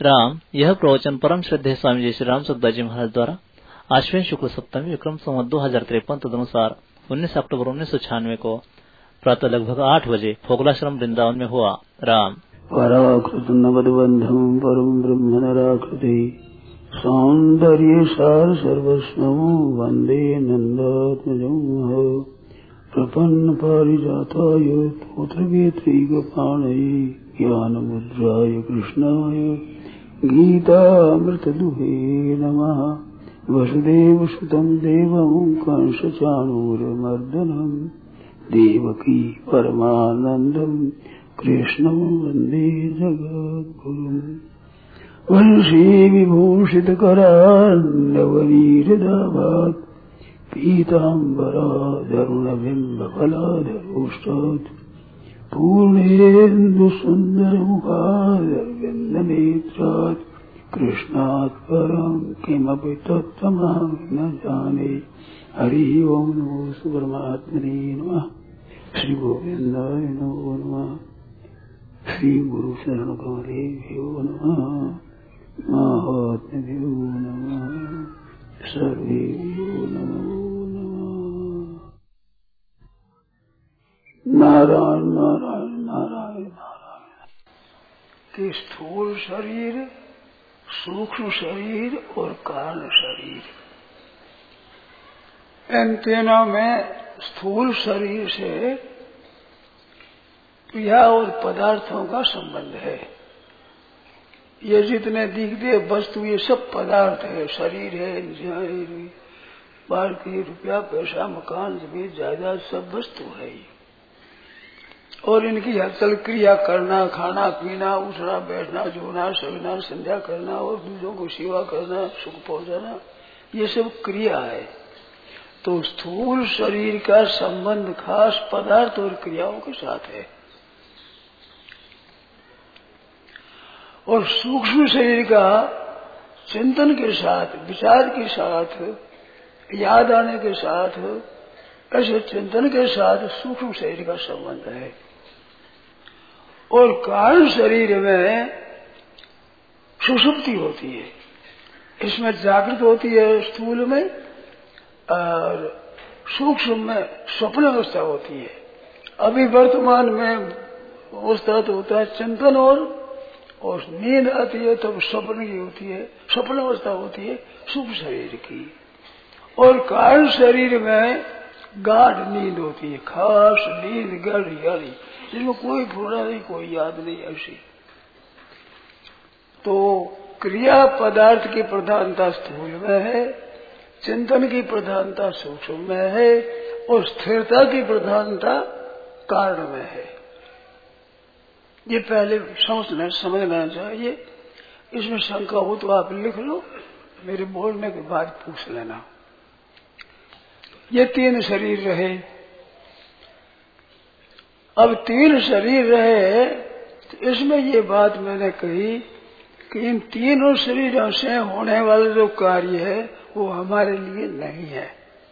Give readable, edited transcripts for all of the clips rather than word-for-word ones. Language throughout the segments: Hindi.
राम। यह प्रवचन परम श्रद्धेय स्वामी जय श्री राम सुखदास जी महाराज द्वारा आश्विन शुक्ल सप्तमी विक्रम संवत 2053 तदनुसार 19 अक्टूबर 1996 को प्रातः लगभग 8 बजे फोगलाश्रम वृंदावन में हुआ। राम। पराकृत नवदबंधम परम ब्रह्म नराकृति सौंदर्य सार सर्वस्वं वंदे नंदात्मजं प्रपन्न पारिजाताय पुत्रवेत्रैकपाणये ज्ञानमुद्राय कृष्णाय गीतामृतदुहे नमः। वसुदेवसुतं देवं कंसचाणूरमर्दनं देवकी परमानन्दं कृष्णं वन्दे जगद्गुरुम्। वंशी विभूषितकरान्नवनीरदाभात् पीताम्बरादरुणबिम्बफलाधरोष्टात् पूर्णेन्दुसुन्दरमुखादरविन्दनेत्रात् कृष्णात् परं किमपि तत्त्वमहं न जाने। हरि ओं नमो परमात्मने नमः। श्री गोविन्दाय नमो नमः। श्री गुरु शरण कमलेभ्यो नमः। महात्म्यो नमः। सर्वेभ्यो नमो नमः। नारायण नारायण नारायण नारायण। कि स्थूल शरीर, सूक्ष्म शरीर और कारण शरीर, इन तीनों में स्थूल शरीर से क्रिया और पदार्थों का संबंध है। ये जितने दिखते वस्तु ये सब पदार्थ है, शरीर है, बाल्टी, रुपया, पैसा, मकान, जमीन, जायदाद सब वस्तु है। और इनकी हलचल क्रिया करना, खाना पीना, उठना बैठना, जोना सगना, संध्या करना और दूसरों को सेवा करना, सुख पहुंचाना, ये सब क्रिया है। तो स्थूल शरीर का संबंध खास पदार्थ और क्रियाओं के साथ है और सूक्ष्म शरीर का चिंतन के साथ, विचार के साथ, याद आने के साथ, ऐसे चिंतन के साथ सूक्ष्म शरीर का संबंध है। और कारण शरीर में सुषुप्ति होती है, इसमें जागृत होती है स्थूल में, और सूक्ष्म में स्वप्न अवस्था होती है। अभी वर्तमान में अवस्था तो होता है चिंतन और नींद आती है तब स्वप्न की होती है, स्वप्न अवस्था होती है सूक्ष्म शरीर की। और कारण शरीर में गाढ़ नींद होती है, खास नींद गहरी गहरी, जिसमें कोई फुर्रा नहीं, कोई याद नहीं ऐसी। तो क्रिया पदार्थ की प्रधानता स्थूल में है, चिंतन की प्रधानता सूक्ष्म में है और स्थिरता की प्रधानता कारण में है। ये पहले समझना चाहिए। इसमें शंका हो तो आप लिख लो, मेरे बोलने के बाद पूछ लेना। ये तीन शरीर रहे, अब तीन शरीर रहे तो इसमें ये बात मैंने कही कि इन तीनों शरीरों से होने वाला जो कार्य है वो हमारे लिए नहीं है।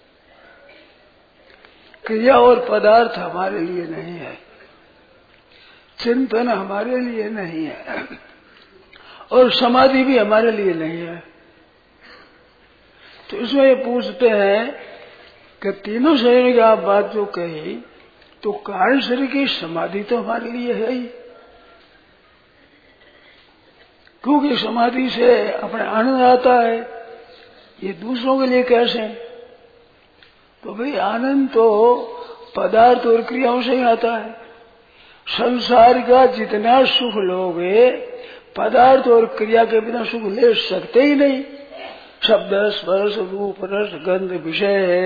क्रिया और पदार्थ हमारे लिए नहीं है, चिंतन हमारे लिए नहीं है और समाधि भी हमारे लिए नहीं है। तो इसमें ये पूछते हैं कि तीनों शरीर की आप बात जो कही तो कारण शरीर की समाधि तो हमारे लिए है ही, क्योंकि समाधि से अपने आनंद आता है। ये दूसरों के लिए कैसे? तो भाई आनंद तो पदार्थ और क्रियाओं से ही आता है। संसार का जितना सुख लोगे पदार्थ और क्रिया के बिना सुख ले सकते ही नहीं। शब्द, स्पर्श, रूप, रस, गंध विषय है,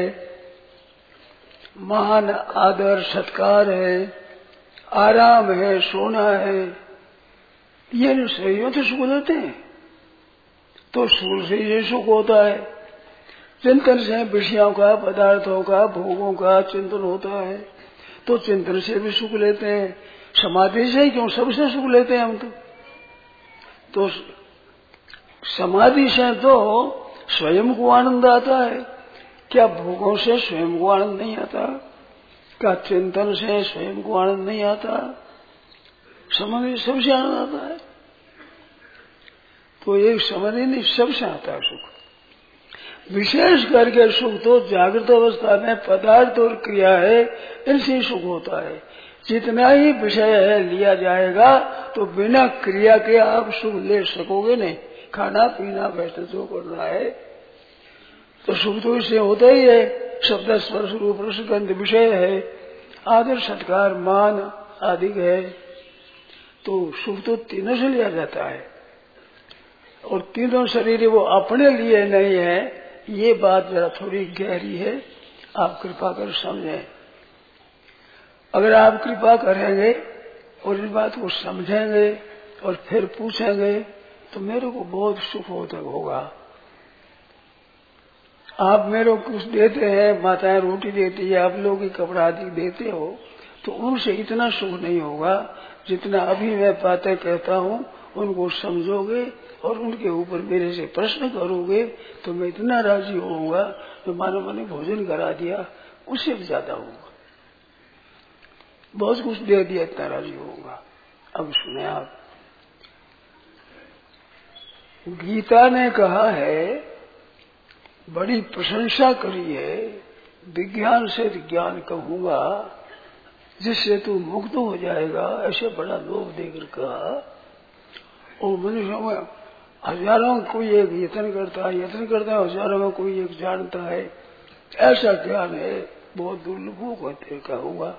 मान, आदर, सत्कार है, आराम है, सोना है, ये शरीरों से सुख लेते हैं। तो स्थूल से ये सुख होता है, चिंतन से विषयों का, पदार्थों का, भोगों का चिंतन होता है, तो चिंतन से भी सुख लेते हैं। समाधि से क्यों, सबसे सुख लेते हैं हम तो समाधि से तो स्वयं को आनंद आता है। क्या भोगों से स्वयं को आनंद नहीं आता? क्या चिंतन से स्वयं को आनंद नहीं आता? समाधि सबसे आनंद आता है। तो एक समझ ही नहीं, सबसे आता है सुख। विशेष करके सुख तो जागृत अवस्था में पदार्थ और क्रिया है, इनसे सुख होता है। जितना ही विषय है लिया जाएगा तो बिना क्रिया के आप सुख ले सकोगे नहीं। खाना पीना बैठे जो करना है तो सुख तो इससे होता ही है। शब्द स्पर्श रूप रस गंध विषय है, आदर सत्कार मान आदि है, तो सुख तो तीनों से लिया जाता है। और तीनों शरीर वो अपने लिए नहीं है, ये बात जरा थोड़ी गहरी है, आप कृपा कर समझें। अगर आप कृपा करेंगे और इस बात को समझेंगे और फिर पूछेंगे तो मेरे को बहुत सुख होगा। आप मेरे को कुछ देते हैं, माताएं रोटी देती है, आप लोग कपड़ा आदि देते हो, तो उनसे इतना सुख नहीं होगा जितना अभी मैं बातें कहता हूँ। उनको समझोगे और उनके ऊपर मेरे से प्रश्न करोगे तो मैं इतना राजी होऊंगा तो मानो मैंने भोजन करा दिया, उससे भी ज्यादा होगा। बहुत कुछ दे दिया, इतना राजी होगा। अब सुने आप, गीता ने कहा है, बड़ी प्रशंसा करी है, विज्ञान से ज्ञान कहूंगा जिससे तू मुक्त हो जाएगा, ऐसे बड़ा लोभ देकर कहा। और मनुष्यों में हजारों में कोई एक यत्न करता है, हजारों में कोई एक जानता है, ऐसा ज्ञान है, बहुत दुर्लभ होते कहूंगा।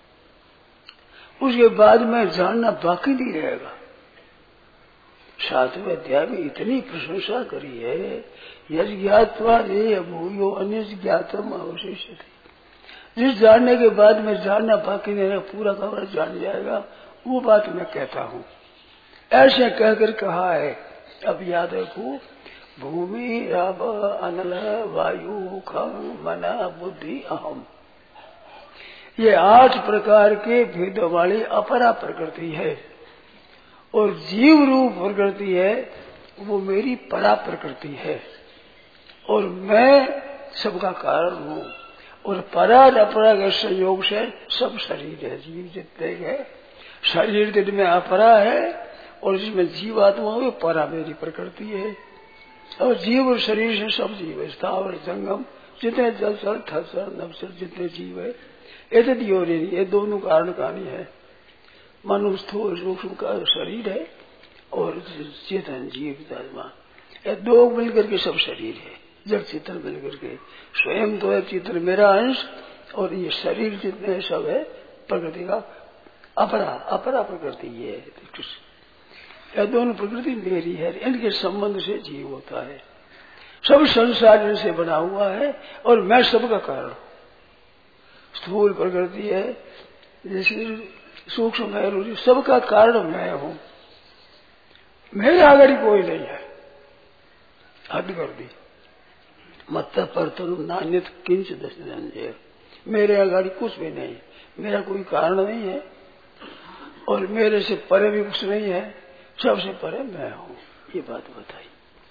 उसके बाद में जानना बाकी नहीं रहेगा। 7वें अध्याय में इतनी प्रशंसा करी है, यदि ज्ञात्वा ये भूयो अन्य ज्ञातम अवशिष्यते। जिस जानने के बाद में जानना बाकी नहीं रहेगा, पूरा खबर जान जाएगा, वो बात मैं कहता हूँ। ऐसे कहकर कहा है, अब याद रखो, भूमि अब अनल वायु खम मना बुद्धि अहम, ये 8 प्रकार के भेद वाली अपरा प्रकृति है। और जीव रूप प्रकृति है, वो मेरी परा प्रकृति है। और मैं सबका कारण हूँ। और परा और अपरा के संयोग से सब शरीर है, जीव जितने है। शरीर जिनमें अपरा है और जिसमें जीवात्मा हुए परा मेरी प्रकृति है। और जीव और शरीर से सब जीव है, स्थावर जंगम जितने जलचर थलचर नवचर जितने जीव है, ये दोनों कारण कहानी है। मनुष्य स्थूल सूक्ष्म का शरीर है और चेतन जीव धर्मा, ये दो मिलकर के सब शरीर है। जड़ चेतन मिलकर के स्वयं तो है चेतन मेरा अंश, और ये शरीर जितने सब है प्रकृति का अपरा प्रकृति ये है। यह दोनों प्रकृति मेरी है, इनके संबंध से जीव होता है। सब संसार इनसे बना हुआ है और मैं सबका कारण हूँ। स्थूल प्रकृति है, जैसे सूक्ष्म है, सबका कारण मैं हूँ। मेरे आगे कोई नहीं है। हद कर दी, मत पर तुम नान्यत किंच दशनंजय, मेरे आगे कुछ भी नहीं, मेरा कोई कारण नहीं है और मेरे से परे भी कुछ नहीं है, सबसे परे मैं हूँ। ये बात बताई।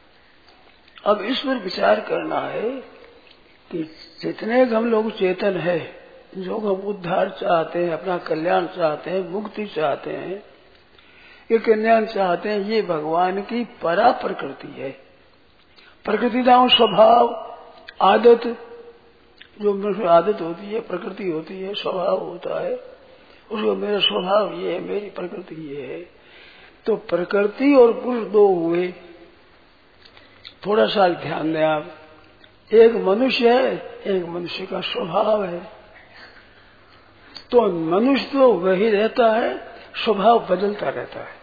अब इस पर विचार करना है कि जितने हम लोग चेतन है, जो हम उद्धार चाहते हैं, अपना कल्याण चाहते हैं, मुक्ति चाहते हैं, ये कल्याण चाहते हैं, ये भगवान की परा प्रकृति है। प्रकृति नाम स्वभाव आदत, जो मनुष्य आदत होती है, प्रकृति होती है, स्वभाव होता है, उसको मेरा स्वभाव ये है, मेरी प्रकृति ये है। तो प्रकृति और पुरुष दो हुए। थोड़ा सा ध्यान दें आप, एक मनुष्य है, एक मनुष्य का स्वभाव है। तो मनुष्य तो वही रहता है, स्वभाव बदलता रहता है।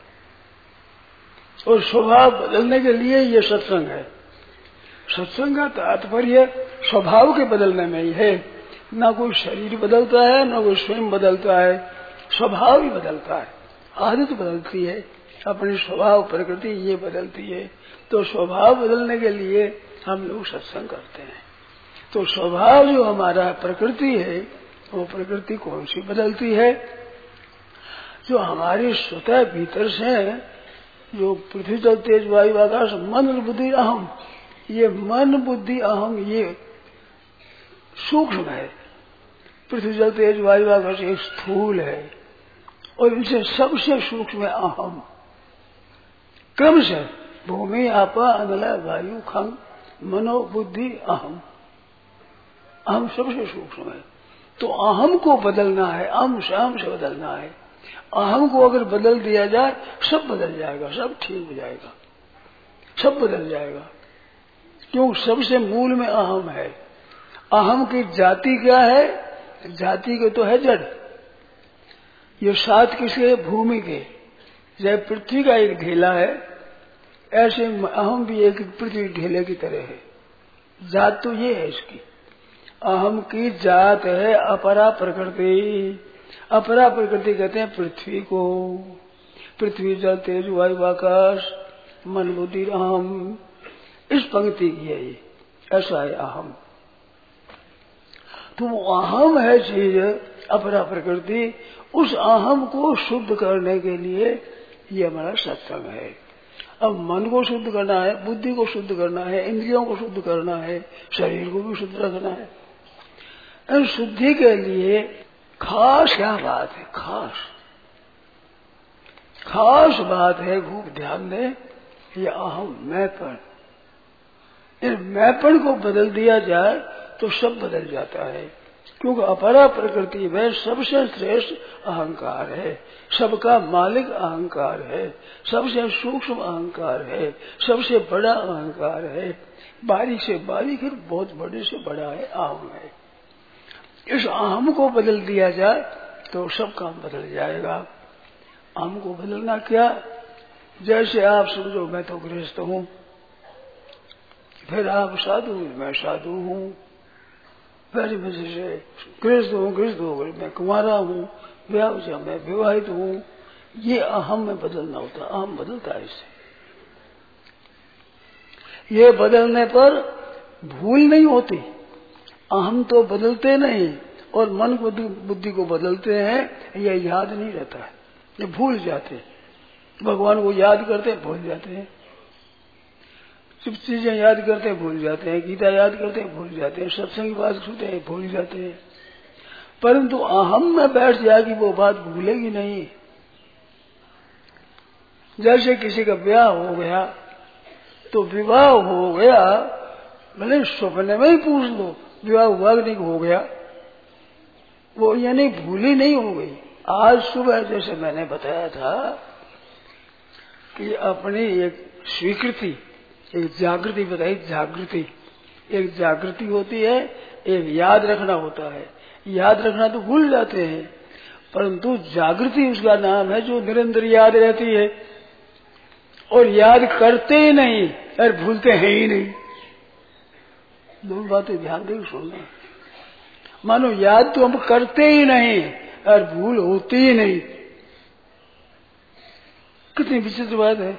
और स्वभाव बदलने के लिए ये सत्संग है। सत्संग का तात्पर्य स्वभाव के बदलने में ही है। ना कोई शरीर बदलता है, ना कोई स्वयं बदलता है, स्वभाव ही बदलता है, आदत बदलती है, अपनी स्वभाव प्रकृति ये बदलती है। तो स्वभाव बदलने के लिए हम लोग सत्संग करते हैं। तो स्वभाव जो हमारा प्रकृति है, वो प्रकृति कौन सी बदलती है? जो हमारे स्वतः भीतर से, जो पृथ्वी जल तेज वायु आकाश मन बुद्धि अहम, ये मन बुद्धि अहम ये सूक्ष्म है। पृथ्वी जल तेज वायु आकाश एक स्थूल है और इनसे सबसे सूक्ष्म है अहम। क्रम से भूमि आपा अनल वायु खम मनो बुद्धि अहम। अहम सबसे सूक्ष्म है, तो अहम को बदलना है, अहम से बदलना है। अहम को अगर बदल दिया जाए सब बदल जाएगा, सब ठीक हो जाएगा, सब बदल जाएगा। क्यों? सबसे मूल में अहम है। अहम की जाति क्या है? जाति के तो है जड़। ये सात किसके? भूमि के। जैसे पृथ्वी का एक ढेला है, ऐसे अहम भी एक पृथ्वी ढेले की तरह है। जात तो ये है इसकी। अहम की जात है अपरा प्रकृति। अपरा प्रकृति कहते हैं पृथ्वी को। पृथ्वी जल तेज वायु आकाश मन बुद्धि अहम, इस पंक्ति की है ये। ऐसा है अहम। तो अहम है चीज अपरा प्रकृति। उस अहम को शुद्ध करने के लिए ये हमारा सत्संग है। अब मन को शुद्ध करना है, बुद्धि को शुद्ध करना है, इंद्रियों को शुद्ध करना है, शरीर को भी शुद्ध रखना है। इन शुद्धि के लिए खास क्या बात है? खास बात है, खूब ध्यान दें, ये अहम मैंपन। इन मैंपन को बदल दिया जाए तो सब बदल जाता है। क्योंकि अपरा प्रकृति में सबसे श्रेष्ठ अहंकार है, सबका मालिक अहंकार है, सबसे सूक्ष्म अहंकार है, सबसे बड़ा अहंकार है, बारीक से बारीक है, बहुत बड़े से बड़ा है, अहम है। इस अहम को बदल दिया जाए तो सब काम बदल जाएगा। अहम को बदलना क्या? जैसे आप समझो मैं तो गृहस्थ हूँ, फिर आप साधु, मैं साधु हूँ, फिर मैं जैसे गृहस्थ हूँ, मैं कुंवारा हूँ, विवाह मैं विवाहित हूँ। ये अहम में बदलना होता है। अहम बदलता है इससे। ये बदलने पर भूल नहीं होती। अहम तो बदलते नहीं, और मन को बुद्धि को बदलते हैं, ये याद नहीं रहता है, ये भूल जाते हैं। भगवान को याद करते हैं, भूल जाते हैं। सब चीजें याद करते हैं, भूल जाते हैं। गीता याद करते हैं, भूल जाते हैं। सत्संग की बात सुनते हैं, भूल जाते हैं। परंतु अहम में बैठ जाएगी वो बात भूलेगी नहीं। जैसे किसी का ब्याह हो गया तो विवाह हो गया, भले सपने में ही पूछ लो विवाह हुआ कि नहीं हो गया, वो यानी भूली नहीं हो गई। आज सुबह जैसे मैंने बताया था कि अपनी एक स्वीकृति, एक जागृति बताई। जागृति, एक जागृति होती है, एक याद रखना होता है। याद रखना तो भूल जाते हैं, परंतु जागृति उसका नाम है जो निरंतर याद रहती है। और याद करते ही नहीं और भूलते हैं ही नहीं। दो बातें ध्यान देकर सुनना। मानो याद तो हम करते ही नहीं और भूल होती ही नहीं। कितनी विचित्र बात है।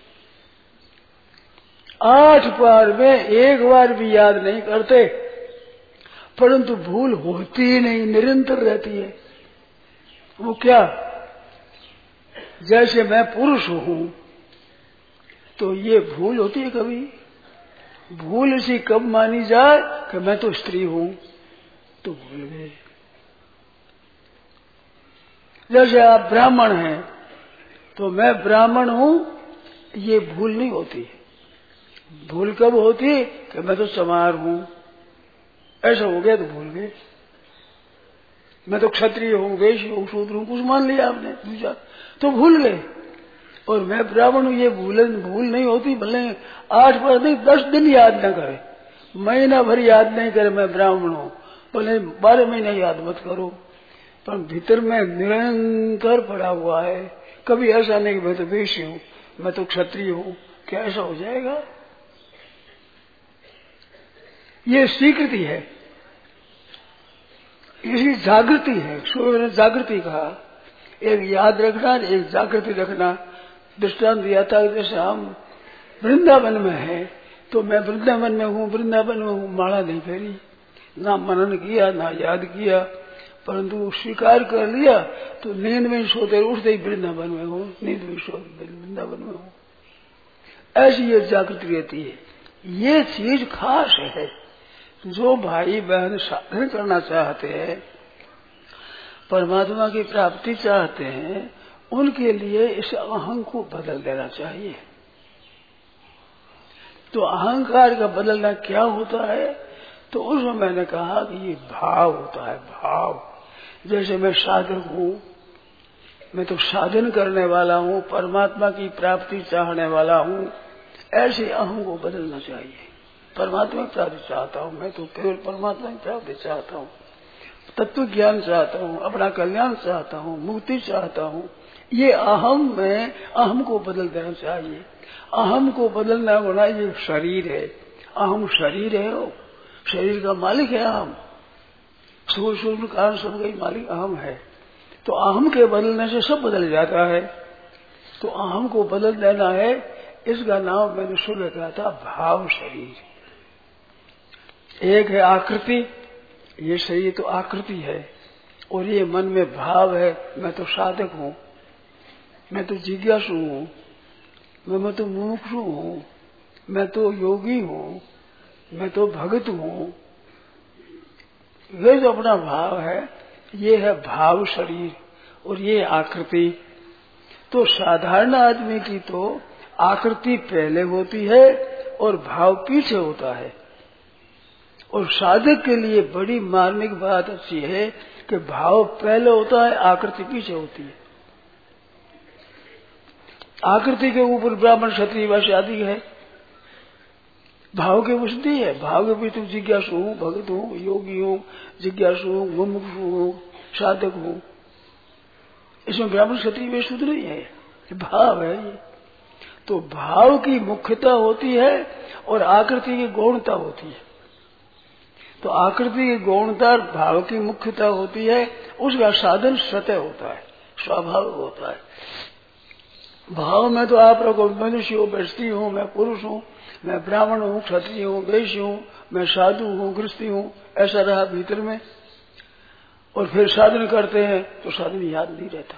8 बार में 1 बार भी याद नहीं करते, परंतु भूल होती ही नहीं, निरंतर रहती है। वो क्या? जैसे मैं पुरुष हूं तो ये भूल होती है कभी? भूल इसी कब मानी जाए कि मैं तो स्त्री हूं, तो भूल गए। जैसे आप ब्राह्मण हैं तो मैं ब्राह्मण हूं, ये भूल नहीं होती। भूल कब होती कि मैं तो चमार हूं, ऐसा हो गया तो भूल गए। मैं तो क्षत्रिय हूं, वैश्य हूं, शूद्र हूं, कुछ मान लिया आपने दूसरा, तो भूल गए। और मैं ब्राह्मण हूं, ये भूल नहीं होती। भले 8 बार नहीं 10 दिन याद न करे, महीना भर याद नहीं करे मैं ब्राह्मण हूं, भले 12 महीने याद मत करो, पर भीतर में निरंतर पड़ा हुआ है। कभी ऐसा नहीं कि मैं तो वैश्य हूं, मैं तो क्षत्रिय हूं, क्या ऐसा हो जाएगा? ये स्वीकृति है, इसी जागृति है। सूर्य ने जागृति कहा, एक याद रखना, एक जागृति रखना। दृष्टांत दिया था, जैसे हम वृंदावन में हैं तो मैं वृंदावन में हूँ, वृंदावन में हूँ, माला नहीं फेरी, ना मनन किया, ना याद किया, परंतु स्वीकार कर लिया तो नींद में सोते उठते ही वृंदावन में हूँ, नींद में सोते वृंदावन में हूँ। ऐसी ये जागृति रहती है। ये चीज खास है। जो भाई बहन साधन करना चाहते हैं, परमात्मा की प्राप्ति चाहते हैं, उनके लिए इस अहम को बदल देना चाहिए। तो अहंकार का बदलना क्या होता है? तो उसमें मैंने कहा कि ये भाव होता है, भाव। जैसे मैं साधक हूँ, मैं तो साधन करने वाला हूँ, परमात्मा की प्राप्ति चाहने वाला हूँ, ऐसे अहम को बदलना चाहिए। परमात्मा की प्राप्ति चाहता हूँ, मैं तो केवल परमात्मा की प्राप्ति चाहता हूँ, तत्व ज्ञान चाहता हूँ, अपना कल्याण चाहता हूँ, मुक्ति चाहता हूँ। ये अहम में अहम को बदल देना चाहिए। अहम को बदलना होना ये शरीर है, अहम शरीर है, वो शरीर का मालिक है अहम, सूक्ष्म कारण सब का मालिक अहम है। तो अहम के बदलने से सब बदल जाता है। तो अहम को बदल देना है, इसका नाम मैंने सुबह कहा था भाव शरीर। एक है आकृति, ये शरीर तो आकृति है, और ये मन में भाव है, मैं तो साधक हूँ, मैं तो जिज्ञासु हूँ, मैं तो मुमुक्षु हूँ, मैं तो योगी हूँ, मैं तो भगत हूँ। ये जो अपना भाव है, ये है भाव शरीर, और ये आकृति। तो साधारण आदमी की तो आकृति पहले होती है और भाव पीछे होता है। और साधक के लिए बड़ी मार्मिक बात अच्छी है कि भाव पहले होता है, आकृति पीछे होती है। आकृति के ऊपर ब्राह्मण क्षत्रिय वैश्य आदि है, भाव के विशुद्धि है। भाव के पीछे जिज्ञासु हूँ, भगत हूँ, योगी हूँ, जिज्ञासु हूँ, मुमुक्षु हूँ, साधक हूँ। इसमें ब्राह्मण क्षत्रिय वैश्य शुद्ध नहीं है, भाव है ये। तो भाव की मुख्यता होती है और आकृति की गौणता होती है। तो आकृति की गौणता भाव की मुख्यता होती है, उसका साधन स्वतः होता है, स्वाभाविक होता है। भाव में तो आप लोग मनुष्य हूँ, स्त्री हूँ, मैं पुरुष हूँ, मैं ब्राह्मण हूँ, क्षत्रिय हूँ, वैश्य हूँ, मैं साधु हूँ, गृहस्थी हूँ, ऐसा रहा भीतर में। और फिर साधन करते हैं तो साधन याद नहीं रहता।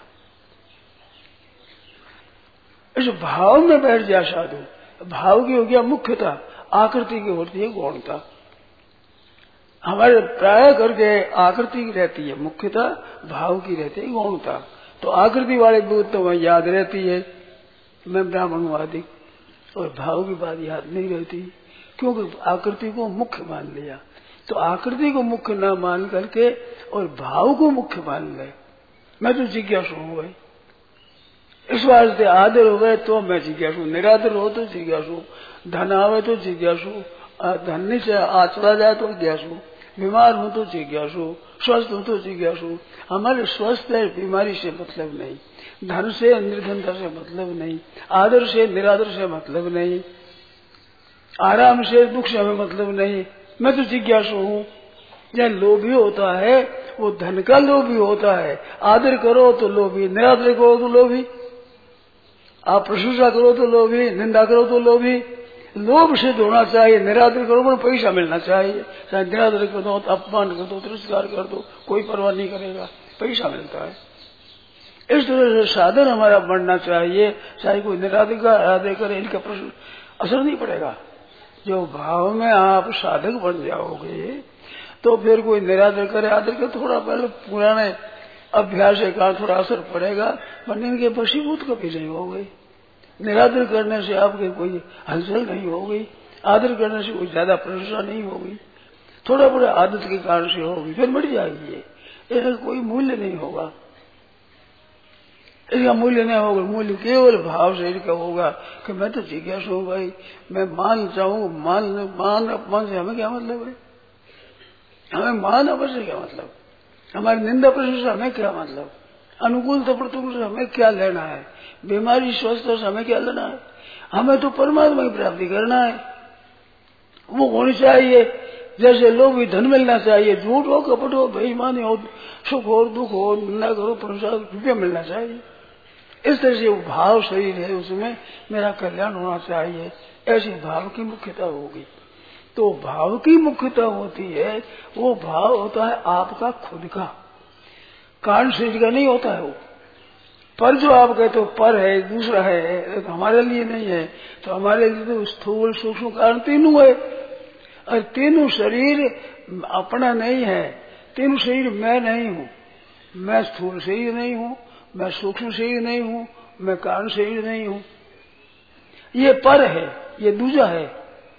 इस भाव में बैठ जाए साधु, भाव की हो गया मुख्यता, आकृति की होती है गौणता। हमारे प्राय करके आकृति की रहती है मुख्यता, भाव की रहती है गौणता। तो आकृति वाले बुद्ध तो वह याद रहती है, मैं ब्राह्मण हूँ आदि, और भाव की बात याद नहीं रहती, क्योंकि आकृति को मुख्य मान लिया। तो आकृति को मुख्य न मान करके और भाव को मुख्य मान गए। मैं तो जिज्ञासु हूँ भाई, इस वास्ते आदर हो गए तो मैं जिज्ञासु, निरादर हो तो जिज्ञासु, धन आवे तो जिज्ञासु, धन से चला जाए तो जिज्ञासु, बीमार हूं तो जिज्ञासु, स्वस्थ हूं तो जिज्ञासु। हमारे स्वस्थ है बीमारी से मतलब नहीं, धन से निर्धनता से मतलब नहीं, आदर से निरादर से मतलब नहीं, आराम से दुख से हमें मतलब नहीं। मैं तो जिज्ञासु हूँ। जहाँ लोभी होता है वो धन का लोभी होता है, आदर करो तो लोभी, निरादर करो तो लोभी, आप प्रशंसा करो तो लोभी, निंदा करो तो लोभी। लोभ से होना चाहिए, निरादर करो तो पैसा मिलना चाहिए, चाहे निरादर कर दो, अपमान कर दो, तिरस्कार कर दो, कोई परवाह नहीं करेगा, पैसा मिलता है। इस तरह से साधन हमारा बढ़ना चाहिए, चाहे कोई निरादर का आदर करे, इनका प्रश्न असर नहीं पड़ेगा। जो भाव में आप साधक बन जाओगे तो फिर कोई निरादर करे आदर करे, थोड़ा पहले पुराने अभ्यास का थोड़ा असर पड़ेगा, वरना इनके वशीभूत कभी नहीं हो गई। निरादर करने से आपके कोई हलचल नहीं हो गई, आदर करने से कोई ज्यादा प्रशंसा नहीं होगी, थोड़ा बड़ा आदत के कारण से होगी, फिर बढ़ जाएगी। इसका कोई मूल्य नहीं होगा, इसका मूल्य नहीं होगा। मूल्य केवल भाव से इसका होगा कि मैं तो जिज्ञासु हूँ भाई, मैं मान चाहूँ, मान अपमान से हमें क्या मतलब है, हमें मान अपमान से क्या मतलब, हमारी निंदा प्रशंसा हमें क्या मतलब, अनुकूलता प्रतिकूल से हमें क्या लेना है, बीमारी स्वस्थ से हमें क्या लेना है। हमें तो परमात्मा की प्राप्ति करना है, वो होनी चाहिए। जैसे लोग भी धन मिलना चाहिए, झूठ हो, कपट हो, बेईमानी हो, सुख हो, दुख हो, निंदा करो, प्रशंसा रुपया मिलना चाहिए। इस तरह से वो भाव शरीर है, उसमें मेरा कल्याण होना चाहिए, ऐसी भाव की मुख्यता होगी। तो भाव की मुख्यता होती है, वो भाव होता है आपका खुद का, कारण शरीर का नहीं होता है वो। पर जो आप कहते हो पर है, दूसरा है, तो हमारे लिए नहीं है। तो हमारे लिए तो स्थूल सूक्ष्म कारण तीनों है, और तीनों शरीर अपना नहीं है। तीनों शरीर मैं नहीं हूँ, मैं स्थूल शरीर नहीं हूँ, मैं सूक्ष्म शरीर नहीं हूँ, मैं कारण शरीर नहीं हूँ। ये पर है, ये दूजा है,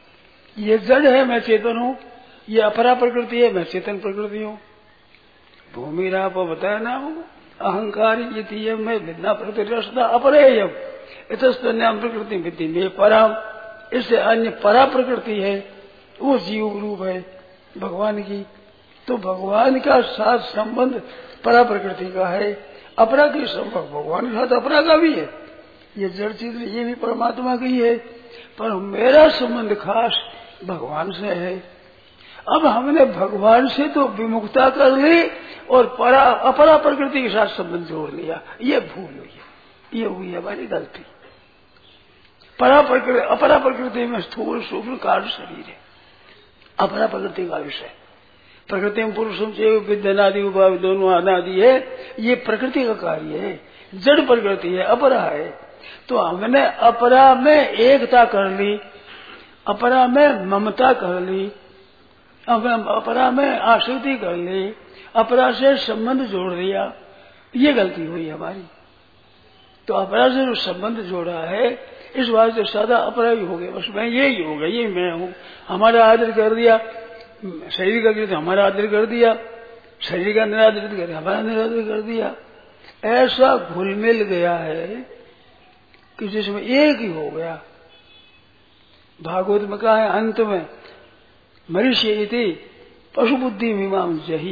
ये जड़ है, मैं चेतन हूँ। ये अपरा प्रकृति है, मैं चेतन प्रकृति हूँ। भूमि राप बताया ना, अहंकार ये मैं भिन्ना प्रकृति रसदा अपरेयम इतस्तन्याम प्रकृति विधि में पराम। इससे अन्य परा प्रकृति है, वो जीव रूप है भगवान की। तो भगवान का साथ संबंध परा प्रकृति का है, अपरा के संबंध भगवान के साथ अपरा का भी है। ये जड़ चीज ये भी परमात्मा की है, पर मेरा संबंध खास भगवान से है। अब हमने भगवान से तो विमुखता कर ली और अपरा प्रकृति के साथ संबंध जोड़ लिया, ये भूल हुई है, ये हुई है हमारी गलती। अपरा प्रकृति में स्थूल सूक्ष्म कारण शरीर है, अपरा प्रकृति का विषय। प्रकृति में पुरुषम से विद्यनादि उपाय दोनों अनादि है, ये प्रकृति का कार्य है, जड़ प्रकृति है, अपरा है। तो हमने अपरा में एकता कर ली, अपरा में ममता कर ली, अपरा में आसक्ति कर ली, अपरा से संबंध जोड़ दिया, ये गलती हुई हमारी। तो अपरा से जो संबंध जोड़ा है, इस बात से सादा अपरा ही हो गया, बस मैं यही हो गया, यही मैं हूँ। हमारा आदर कर दिया, शरीर का तो हमारा आदर कर दिया, शरीर का निरादर कर हमारा निरादर कर दिया। ऐसा घुल मिल गया है कि जिसमें एक ही हो गया। भागवत में कहा है अंत में, मरीष्य इति पशु बुद्धि मीमांस जही।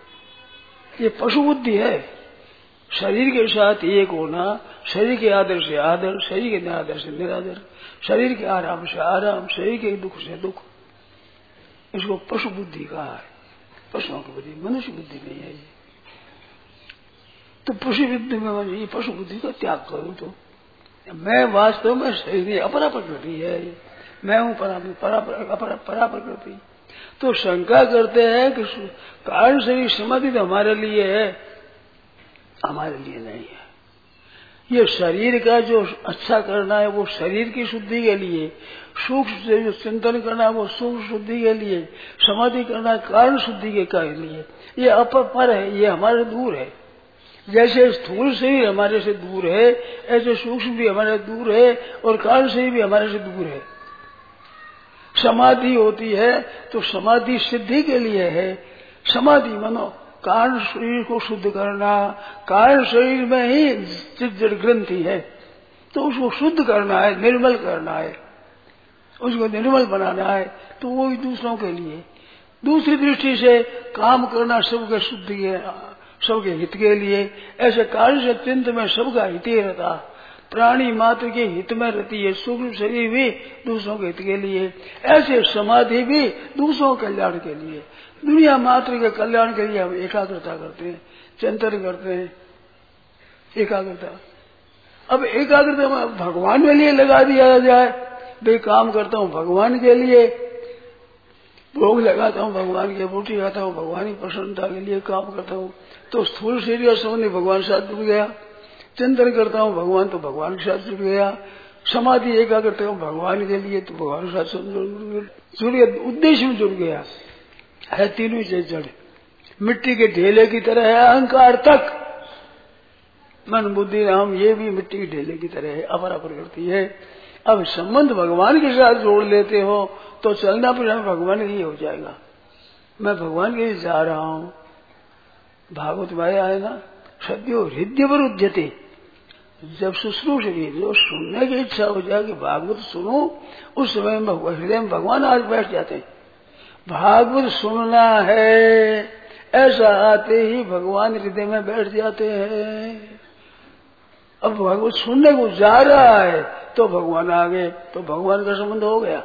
ये पशु बुद्धि है, शरीर के साथ एक होना, शरीर के आदर से आदर, शरीर के निरादर से निरादर, शरीर के आराम से आराम, शरीर के दुख से दुख, इसको पशु बुद्धि कहा है। पशुओं की बुद्धि, मनुष्य बुद्धि नहीं है ये। तो पशु बुद्धि में ये पशु बुद्धि का त्याग करूं तो मैं वास्तव में शरीर अपरा प्रकृति है, मैं हूं परा प्रकृति। तो शंका करते हैं कि कारण शरीर समाधि तो हमारे लिए है, हमारे लिए नहीं है। ये शरीर का जो अच्छा करना है वो शरीर की शुद्धि के लिए, सूक्ष्म से जो चिंतन करना है वो सूक्ष्म शुद्धि के लिए, समाधि करना है कारण शुद्धि के लिए। ये अपर है, ये हमारे दूर है। जैसे स्थूल शरीर हमारे से दूर है, ऐसे सूक्ष्म भी हमारे दूर है और कारण शरीर भी हमारे से दूर है। समाधि होती है तो समाधि सिद्धि के लिए है। समाधि मानो कारण शरीर को शुद्ध करना, कारण शरीर में ही जड़ ग्रंथि है तो उसको शुद्ध करना है, निर्मल करना है, उसको निर्मल बनाना है। तो वो भी दूसरों के लिए, दूसरी दृष्टि से काम करना सबके शुद्धि के, सबके हित के लिए। ऐसे कार्य से चिंत में सबका हित ही रहता, प्राणी मात्र के हित में रहती है। सूक्ष्म शरीर भी दूसरों के हित के लिए, ऐसे समाधि भी दूसरों के कल्याण के लिए, दुनिया मात्र के कल्याण के लिए हम एकाग्रता करते हैं, चिंतन करते हैं, एकाग्रता। अब एकाग्रता में भगवान के लिए लगा दिया जाए, भाई काम करता हूँ भगवान के लिए, भोग लगाता हूँ भगवान के, बूटी खाता हूँ भगवान की प्रसन्नता के लिए काम करता हूँ, तो स्थूल शरीर का संबंध भगवान के साथ जुड़ गया। चिंतन करता हूँ भगवान तो भगवान के साथ जुड़ गया। समाधि एकाग्रता हूँ भगवान के लिए तो भगवान के साथ जुड़ गया, उद्देश्य में जुड़ गया है। तीनों से जड़ मिट्टी के ढेले की तरह है, अहंकार तक मन बुद्धि राम ये भी मिट्टी के ढेले की तरह है, अपरा प्रकृति है। अब संबंध भगवान के साथ जोड़ लेते हो तो चलना फिरना भगवान के लिए हो जाएगा। मैं भगवान के लिए जा रहा हूँ। भागवत में आया है ना, सद्यो हृदय पर उद्यते, जब शुश्रूषी जो सुनने की इच्छा हो जाए कि भागवत सुनो, उस समय में हृदय में भगवान आज बैठ जाते हैं। भागवत सुनना है ऐसा आते ही भगवान हृदय में बैठ जाते हैं। अब भागवत सुनने को जा रहा है तो भगवान आ गए, तो भगवान का संबंध हो गया।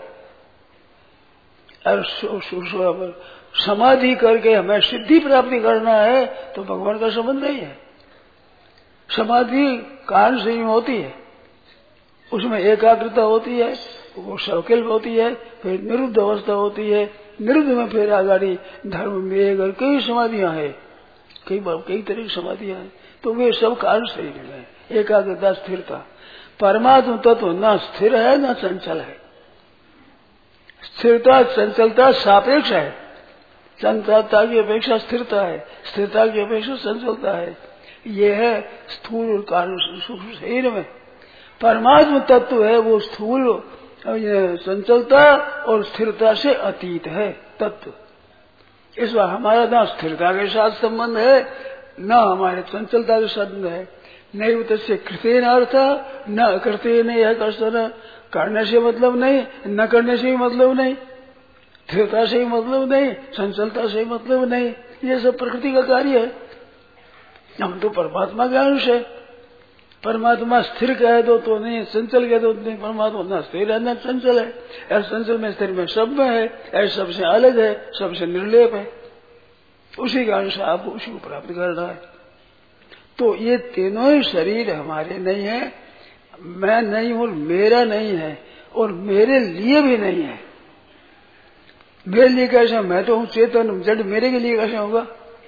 और समाधि करके हमें सिद्धि प्राप्ति करना है तो भगवान का संबंध नहीं है। समाधि कारण से ही होती है, उसमें एकाग्रता होती है, वो सर्किल होती है, फिर निरुद्ध अवस्था होती है, निरुद्ध में फिर आगाड़ी धर्म में अगर कई समाधियां हैं, कई तरह की समाधियां हैं, तो वे सब कारण शरीर में एकाग्रता स्थिरता। परमात्मा तत्व न स्थिर है न चंचल है। स्थिरता चंचलता सापेक्ष है, चंचलता की अपेक्षा स्थिरता है, स्थिरता की अपेक्षा चंचलता है। यह है स्थूल और कारण सूक्ष्म शरीर में। परमात्मा तत्व है वो स्थूल अब ये चंचलता और स्थिरता से अतीत है तत्व। इस बार हमारा ना स्थिरता के साथ संबंध है, न हमारे चंचलता के संबंध है। नहीं तस्य कृतेन अर्थ न अकृतेन यह कश्चन, करने से मतलब नहीं, न करने से भी मतलब नहीं, स्थिरता से ही मतलब नहीं, चंचलता से ही मतलब नहीं। ये सब प्रकृति का कार्य है। हम तो परमात्मा के अंश है। परमात्मा स्थिर कह दो तो नहीं, चंचल कह दो तो नहीं। परमात्मा न स्थिर है न चंचल है। ऐसा चंचल में स्थिर में सब में है, ऐसा सबसे अलग है, सबसे निर्लेप है। उसी का अंश आपको उसी को प्राप्त करना है। तो ये तीनों ही शरीर हमारे नहीं है, मैं नहीं हूं, मेरा नहीं है और मेरे लिए भी नहीं है। मेरे लिए कैसे? मैं तो हूं चेतन, जड़ मेरे के लिए कैसे होगा?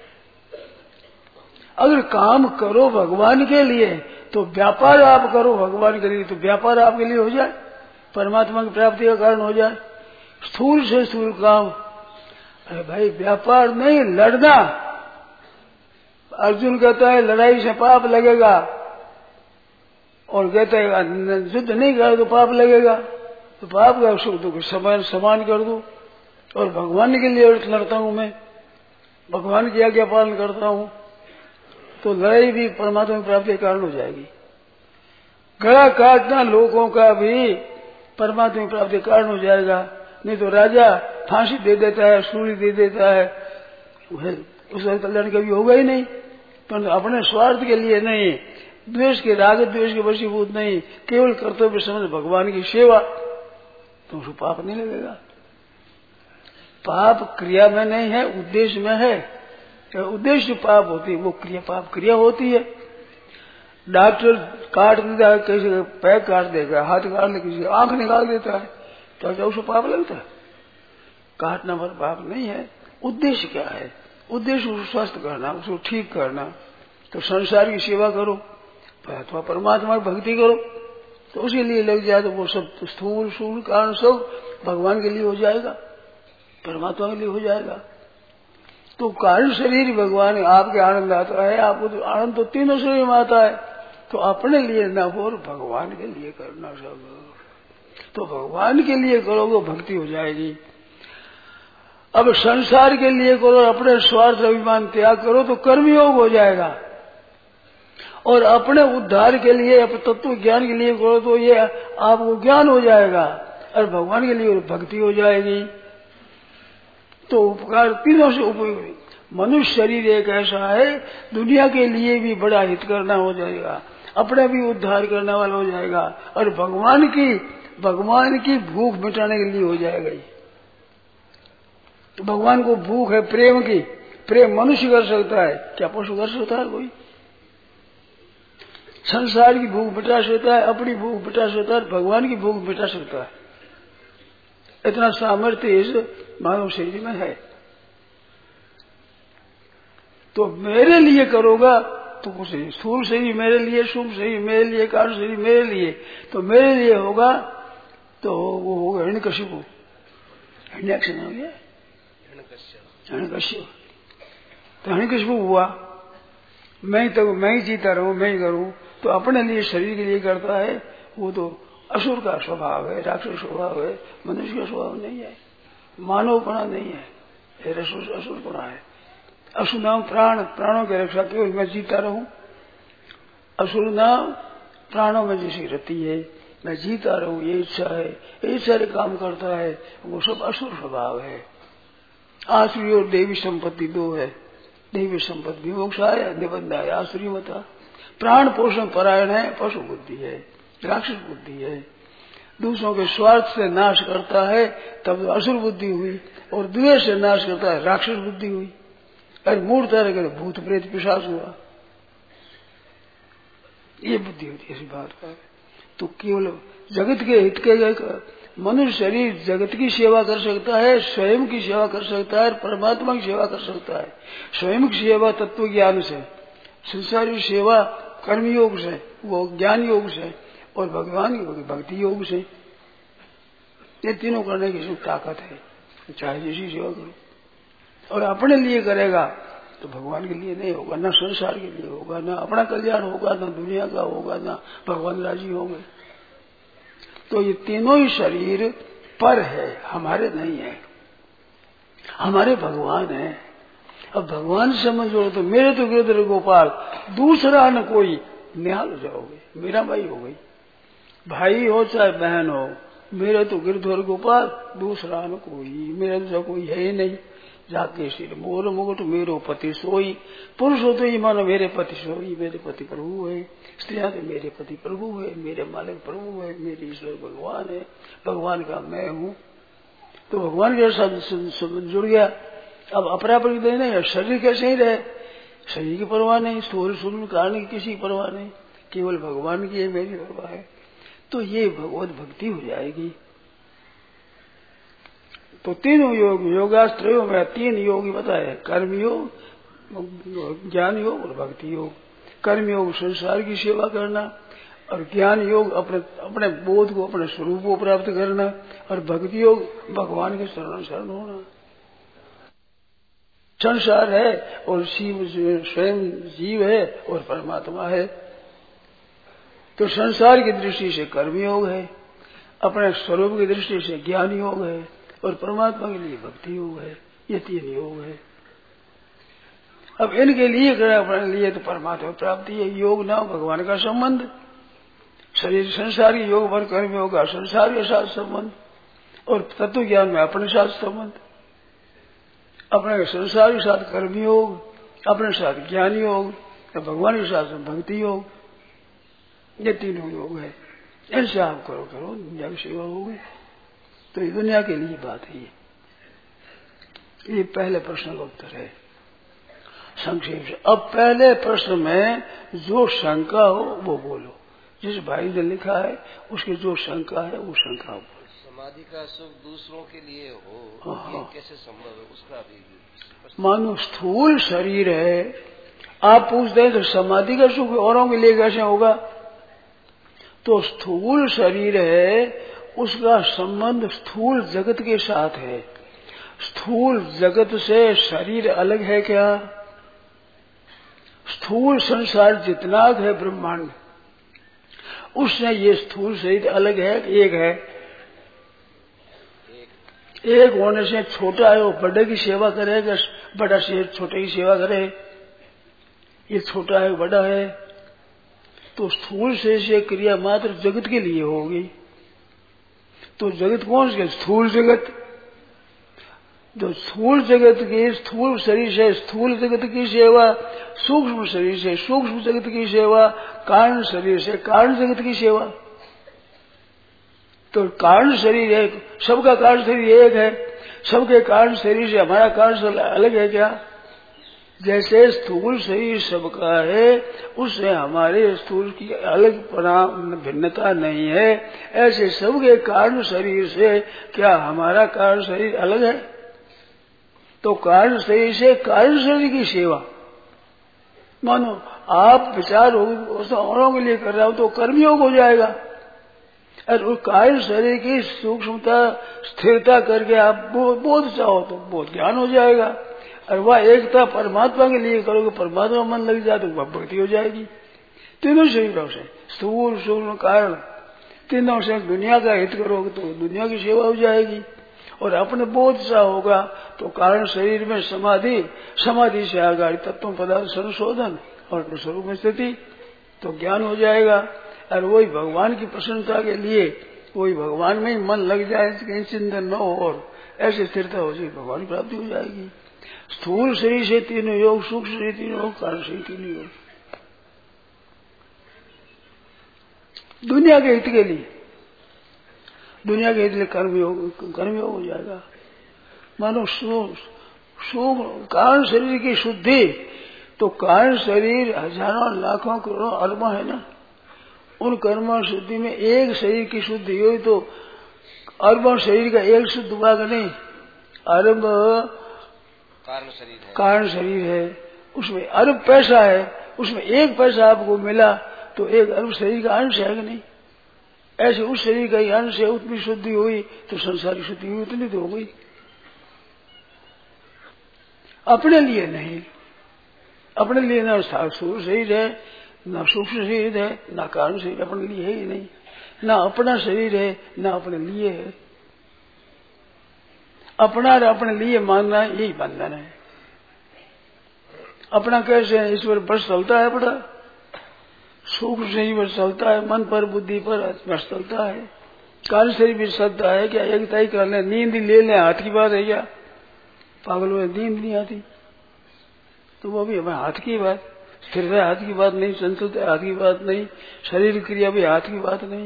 अगर काम करो भगवान के लिए तो व्यापार आप करो भगवान के लिए, तो व्यापार आपके लिए हो जाए, परमात्मा की प्राप्ति का कारण हो जाए। स्थूल से स्थूल काम, अरे भाई व्यापार नहीं, लड़ना। अर्जुन कहता है लड़ाई से पाप लगेगा, और कहता है युद्ध नहीं करे तो पाप लगेगा। तो पाप का सुख दुख समान कर दो, और भगवान के लिए लड़ता हूं मैं, भगवान की आज्ञा पालन करता हूं, तो लड़ाई भी परमात्मा की प्राप्ति के कारण हो जाएगी। गला काटना लोगों का भी परमात्मा की प्राप्ति के कारण हो जाएगा। नहीं तो राजा फांसी दे देता है, सूली दे देता है, उसका कल्याण कभी होगा ही नहीं। परंतु अपने स्वार्थ के लिए नहीं, द्वेष के राग द्वेष के वशीभूत नहीं, केवल कर्तव्य समझ भगवान की सेवा, तो उसको पाप नहीं लगेगा। पाप क्रिया में नहीं है, उद्देश्य में है। उद्देश्य पाप होती है, वो क्रिया पाप क्रिया होती है। डॉक्टर काट देता है, किसी का पैर काट देगा, हाथ काट दे, किसी आंख निकाल देता है, तो क्या उसको पाप लगता है? काटना पर पाप नहीं है। उद्देश्य क्या है? उद्देश्य उसको स्वस्थ करना, उसको ठीक करना। तो संसार की सेवा करो अथवा परमात्मा की भक्ति करो, तो उसी लिए लग जाए तो वो सब स्थूल सूल कारण सब भगवान के लिए हो जाएगा, परमात्मा के लिए हो जाएगा। तो कारण शरीर भगवान आपके आनंद आता है, आपको तो आनंद तो तीनों शरीर में आता है। तो अपने लिए न हो, भगवान के लिए करना सब। तो भगवान के लिए करोगे भक्ति हो जाएगी। अब संसार के लिए करो, अपने स्वार्थ अभिमान त्याग करो तो कर्मयोग हो जाएगा। और अपने उद्धार के लिए, अपने तत्व ज्ञान के लिए करो तो ये आपको ज्ञान हो जाएगा, और भगवान के लिए भक्ति हो जाएगी। तो उपकार तीनों से उपयोगी। मनुष्य शरीर एक ऐसा है, दुनिया के लिए भी बड़ा हित करना हो जाएगा, अपने भी उद्धार करने वाला हो जाएगा, और भगवान की भूख मिटाने के लिए हो जाएगा। तो भगवान को भूख है प्रेम की, प्रेम मनुष्य कर सकता है, क्या पशु कर सकता है? कोई संसार की भूख मिटा सकता है, अपनी भूख मिटा सकता है, भगवान की भूख मिटा सकता है। इतना सामर्थ्य इस मानव शरीर में है। तो मेरे लिए करोगा तो कुछ स्थूल शरीर मेरे लिए, सूक्ष्म शरीर मेरे लिए, कारण शरीर मेरे लिए, तो मेरे लिए होगा तो वो होगा हिरण्यकशिपु। हिरण्याक्ष नाम है हिरण्यकश्यप। तो हिरण्यकशिपु हुआ, मैं ही जीता रहूं, मैं ही करूं। तो अपने लिए शरीर के लिए करता है, वो तो असुर का स्वभाव है, राक्षस स्वभाव है, मनुष्य का स्वभाव नहीं है, मानवपना नहीं है, असुरपना है। असुर नाम प्राणों की रक्षा केवल मैं जीता रहूं। असुर नाम प्राणों में जैसी रति है, मैं जीता रहूं, ये इच्छा है, ये सारे काम करता है, वो सब असुर स्वभाव है। आसुरी और देवी संपत्ति दो है। देवी संपत्ति विमोक्षाय निबंधाय आसुरी मता। प्राण पोषण परायण है, पशु बुद्धि है, राक्षस बुद्धि है। दूसरों के स्वार्थ से नाश करता है तब असुर बुद्धि हुई, और द्वेष से नाश करता है राक्षस बुद्धि हुई। अरे मूर्ता रहे भूत प्रेत पिशाच हुआ, ये बुद्धि होती है। ऐसी बात का तो केवल जगत के हित के मनुष्य शरीर जगत की सेवा कर सकता है, स्वयं की सेवा कर सकता है, परमात्मा की सेवा कर सकता है। स्वयं की सेवा तत्व ज्ञान से, संसारी सेवा कर्म योग से, वो ज्ञान योग से, और भगवान की भक्ति योग से। ये तीनों करने की ताकत है, चाहे जैसी सेवा करो। और अपने लिए करेगा तो भगवान के लिए नहीं होगा, न संसार के लिए होगा, न अपना कल्याण होगा, न दुनिया का होगा, न भगवान राजी होंगे। तो ये तीनों ही शरीर पर है, हमारे नहीं है, हमारे भगवान है। अब भगवान से समझो तो मेरे तो गिरधर गोपाल, दूसरा न कोई, निहाल हो जाओगे, मेरा भाई हो गई, भाई हो चाहे बहन हो, मेरे तो गिरधर गोपाल, दूसरा न कोई, मेरा दूसरा कोई है ही नहीं। जाके सिर मोर मुकुट मेरो पति सोई, पुरुष हो तो ये मानो मेरे पति सोई, मेरे पति प्रभु है, स्त्रियां तो मेरे पति प्रभु है, मेरे मालिक प्रभु है, मेरे ईश्वर भगवान है, भगवान का मैं हूँ। तो भगवान के साथ जुड़ गया। अब अपरा पर नहीं, शरीर कैसे ही रहे, शरीर की परवाह नहीं, स्थूल सूक्ष्म कारण की किसी की परवाह नहीं, केवल भगवान की है, मेरी परवाह है। तो ये भगवत भक्ति हो जाएगी। तो तीनों योग, योगास्त्रयों में तीन योग बताए, कर्म योग, ज्ञान योग और भक्ति योग। कर्म योग संसार की सेवा करना, और ज्ञान योग अपने बोध को, अपने स्वरूप को प्राप्त करना, और भक्ति योग भगवान के शरण होना। संसार है और शिव स्वयं जीव है और परमात्मा है। तो संसार की दृष्टि से कर्म योग है, अपने स्वरूप की दृष्टि से ज्ञान योग है, और परमात्मा के लिए भक्ति योग है। ये तीन योग है। अब इनके लिए करें, अपने लिए तो परमात्मा प्राप्ति है। योग ना भगवान का संबंध, शरीर संसार के योग पर कर्म योग का संसार के साथ संबंध, और तत्व ज्ञान में अपने साथ संबंध, अपने संसार के साथ कर्म योग, अपने साथ ज्ञान योग, भगवान के साथ भक्ति योग। ये तीनों योग है। इनसे आप करो दुनिया की सेवा होगी। तो ये दुनिया के लिए बात है। ये पहले प्रश्न का उत्तर है संक्षेप से। अब पहले प्रश्न में जो शंका हो वो बोलो। जिस भाई ने लिखा है उसकी जो शंका है वो शंका बोलो। समाधि का सुख दूसरों के लिए हो, ये कैसे संभव है, उसका भी। मानो स्थूल शरीर है, आप पूछते हैं तो समाधि का सुख औरों के लिए कैसे होगा। तो स्थूल शरीर है, उसका संबंध स्थूल जगत के साथ है। स्थूल जगत से शरीर अलग है क्या। स्थूल संसार जितना है ब्रह्मांड, उससे ये स्थूल शरीर अलग है, एक है। एक होने से छोटा है, वो बड़े की सेवा करेगा, बड़ा शरीर छोटे की सेवा करे। ये छोटा है, बड़ा है। तो स्थूल से क्रिया मात्र जगत के लिए होगी। तो जगत कौन सी? स्थूल जगत। जो स्थूल जगत के स्थूल शरीर से स्थूल जगत की सेवा, सूक्ष्म शरीर से सूक्ष्म जगत की सेवा, कारण शरीर से कारण जगत की सेवा। तो कारण शरीर है, सबका कारण शरीर एक है, सबके कारण शरीर से हमारा कारण शरीर अलग है क्या। जैसे स्थूल शरीर सबका है, उससे हमारे स्थूल की अलग भिन्नता नहीं है, ऐसे सबके कारण शरीर से क्या हमारा कारण शरीर अलग है। तो कारण शरीर से कारण शरीर की सेवा, मानो आप विचार औरों के लिए कर रहे हो तो कर्मयोग हो जाएगा। और उस कारण शरीर की सूक्ष्मता स्थिरता करके आप बोध चाहो तो बोध ज्ञान हो जाएगा। और वह एकता परमात्मा के लिए करोगे, परमात्मा मन लग जाए तो वह भक्ति हो जाएगी। तीनों शरीरों से स्थूल सूक्ष्म कारण, तीनों से दुनिया का हित करोगे तो दुनिया की सेवा हो जाएगी। और अपने बोध सा होगा तो कारण शरीर में समाधि, समाधि से आगाड़ी तत्व पदार्थ संशोधन और स्वरूप में स्थिति, तो ज्ञान हो जाएगा। और वही भगवान की प्रसन्नता के लिए, वही भगवान में ही मन लग जाए, कहीं चिंतन न हो और ऐसी स्थिरता हो जाए, भगवान की प्राप्ति हो जाएगी। स्थूल शरीर से तीनों योग, सूक्ष्म शरीर तीनों योग, कारण शरीर तीनों योग, दुनिया के हित के लिए, दुनिया के हित के लिए कर्म योग हो जाएगा। मानो कारण शरीर की शुद्धि, तो कारण शरीर हजारों लाखों करोड़ों अरबों है ना, उन कर्म शुद्धि में एक शरीर की शुद्धि हुई तो अरबों शरीर का एक शुद्ध हुआ का नहीं। अरब कारण शरीर है, उसमें अरब पैसा है, उसमें एक पैसा आपको मिला तो एक अरब शरीर का अंश है कि नहीं। ऐसे उस शरीर का ही अंश है, उतनी शुद्धि हुई तो संसार की शुद्धि हुई, उतनी तो हो गई। अपने लिए नहीं, अपने लिए ना स्थूल शरीर है, ना सूक्ष्म शरीर है, ना कारण शरीर, अपने लिए है ही नहीं। ना अपना शरीर है ना अपने लिए है। अपना और अपने लिए मानना यही बंधन है। अपना कैसे है? ईश्वर बस चलता है, बड़ा सूक्ष्म शरीर पर चलता है, मन पर बुद्धि पर बस चलता है। कार्य शरीर भी चलता है। क्या एक तय कर ले, नींद ले ले, हाथ की बात है क्या? पागल में नींद नहीं आती तो वो भी हमारे हाथ की बात। स्थिर है हाथ की बात नहीं, संतुलित है हाथ की बात नहीं, शरीर क्रिया भी हाथ की बात नहीं।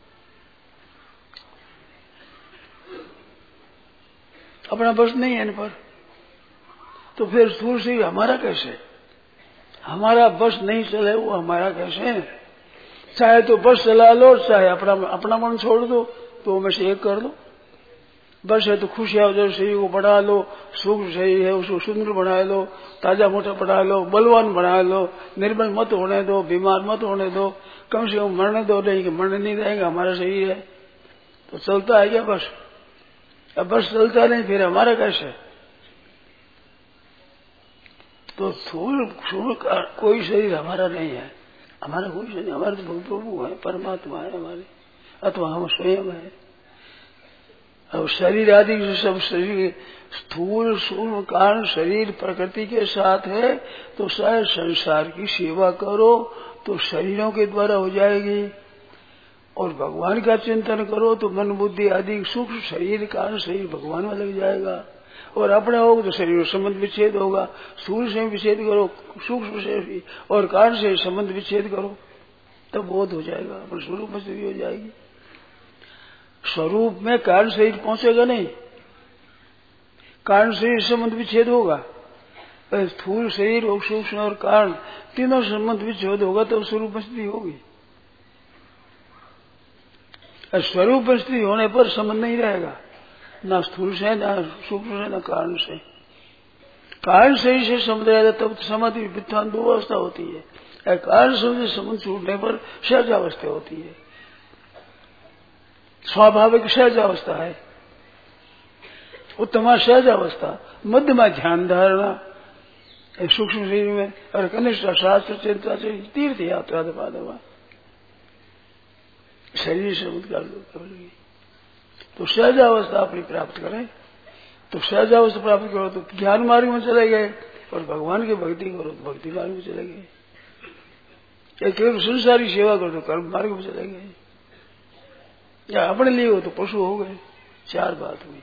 अपना बस नहीं है इन पर, तो फिर स्थूल शरीर हमारा कैसे? हमारा बस नहीं चले वो हमारा कैसे? चाहे तो बस चला लो, चाहे अपना मन छोड़ दो, तो में से एक कर दो। बस है तो खुश है उधर शरीर को बढ़ा लो, सूक्ष्म शरीर है उसको सुंदर बना लो, ताजा मोटा बना लो, बलवान बना लो, निर्बल मत होने दो, बीमार मत होने दो, कम से कम मरने दो, नहीं कि मरने नहीं रहेगा, हमारा शरीर है। तो चलता है क्या बस? अब बस चलता नहीं, फिर हमारा कैसे? तो स्थूल कोई शरीर हमारा नहीं है, हमारा कोई शरीर, हमारे तो प्रभु है, परमात्मा है हमारे, अथवा हम स्वयं है। अब शरीर आदि से सब शरीर स्थूल सूक्ष्म कारण शरीर प्रकृति के साथ है, तो शायद संसार की सेवा करो तो शरीरों के द्वारा हो जाएगी, और भगवान का चिंतन करो तो मन बुद्धि आदि सूक्ष्म शरीर कारण शरीर भगवान में लग जाएगा, और अपना होगा तो शरीर संबंध विच्छेद होगा। स्थूल से विच्छेद करो, सूक्ष्म से और कारण से संबंध विच्छेद करो, तब बोध हो जाएगा, अपने स्वरूप में स्थिति हो जाएगी। स्वरूप में कारण शरीर पहुंचेगा नहीं, कारण शरीर संबंध विच्छेद होगा। स्थूल शरीर और सूक्ष्म और कारण तीनों संबंध विच्छेद होगा तो स्वरूप में स्थिति होगी। स्वरूप में स्थिति होने पर संबंध नहीं रहेगा, ना स्थूल से, ना सूक्ष्म से, ना कारण से। कारण शरीर से संबंध रहेगा तब तो समाधि विद्वान दो अवस्था होती है। कारण शरीर से संबंध छूटने पर सहज अवस्था होती है, स्वाभाविक सहज अवस्था है, उत्तमा सहज अवस्था, मध्यमा ध्यान धारणा सूक्ष्म शरीर में, और कनिष्ठ शास्त्र चिंता से तीर्थ यात्रा दबा शरीर से कर तो सहज अवस्था अपनी प्राप्त करें। तो सहज अवस्था प्राप्त करो तो ज्ञान मार्ग में चले गए, और भगवान की भक्ति करो तो भक्ति मार्ग में चले गए, या केवल संसारी सेवा करो तो कर्म मार्ग में चले गए, या अपने लिए हो तो पशु हो गए। चार बात हुई।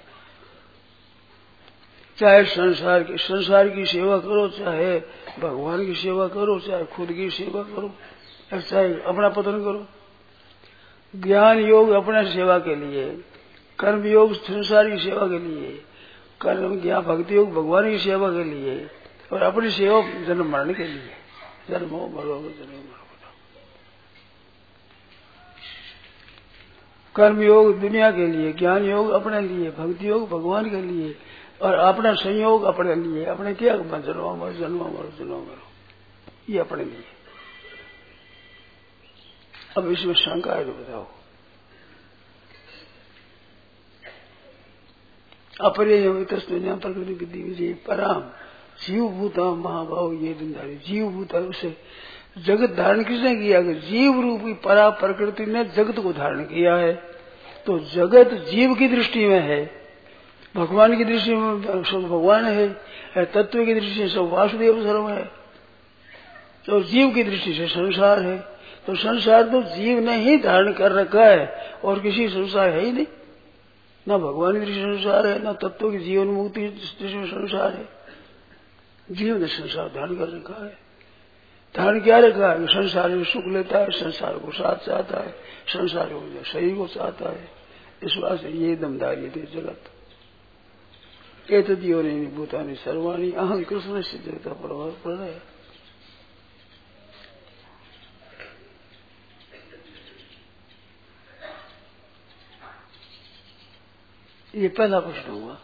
चाहे संसार की सेवा करो, चाहे भगवान की सेवा करो, चाहे खुद की सेवा करो, चाहे अपना पतन करो। ज्ञान योग अपने सेवा के लिए, कर्म योग संसार की सेवा के लिए, कर्म ज्ञान भक्ति योग भगवान की सेवा के लिए, और अपनी सेवा जन्म मरण के लिए। जन्म हो मरो, जन्म मरो। कर्म योग दुनिया के लिए, ज्ञान योग अपने लिए, भक्ति योग भगवान के लिए, और अपना संयोग अपने लिए। अपने क्या जन्म मरो, जन्म मरो, जन्म मरो, ये अपने लिए। अब इसमें शंका है तो बताओ। अपरे तस्वीर प्रकृति विधि विजय पराम जीव भूता महाभाव ये दिनदारी। जीव भूता उसे जगत धारण किसने किया? जीव रूपी परा प्रकृति ने जगत को धारण किया है। तो जगत जीव की दृष्टि में है, भगवान की दृष्टि में सब भगवान है, तत्व की दृष्टि से सब वासुदेव सर्व है, और जीव की दृष्टि से संसार है। तो संसार तो जीव ने ही धारण कर रखा है, और किसी संसार है ही नहीं। न भगवान की दृष्टि संसार है, न तत्व की जीवन मुक्ति दृष्टि में संसार है। जीव ने संसार धारण कर रखा है। धारण क्या रखा है? संसार में सुख लेता है, संसार को साथ चाहता है, संसार को शरीर को चाहता है। इस वास्ते ये दमदारी थे जगत। एतद्यो नहीं भूतानि सर्वाणी अहं कृष्ण से जगत प्रभाव पड़ रहा है। ये पहला प्रश्न हुआ।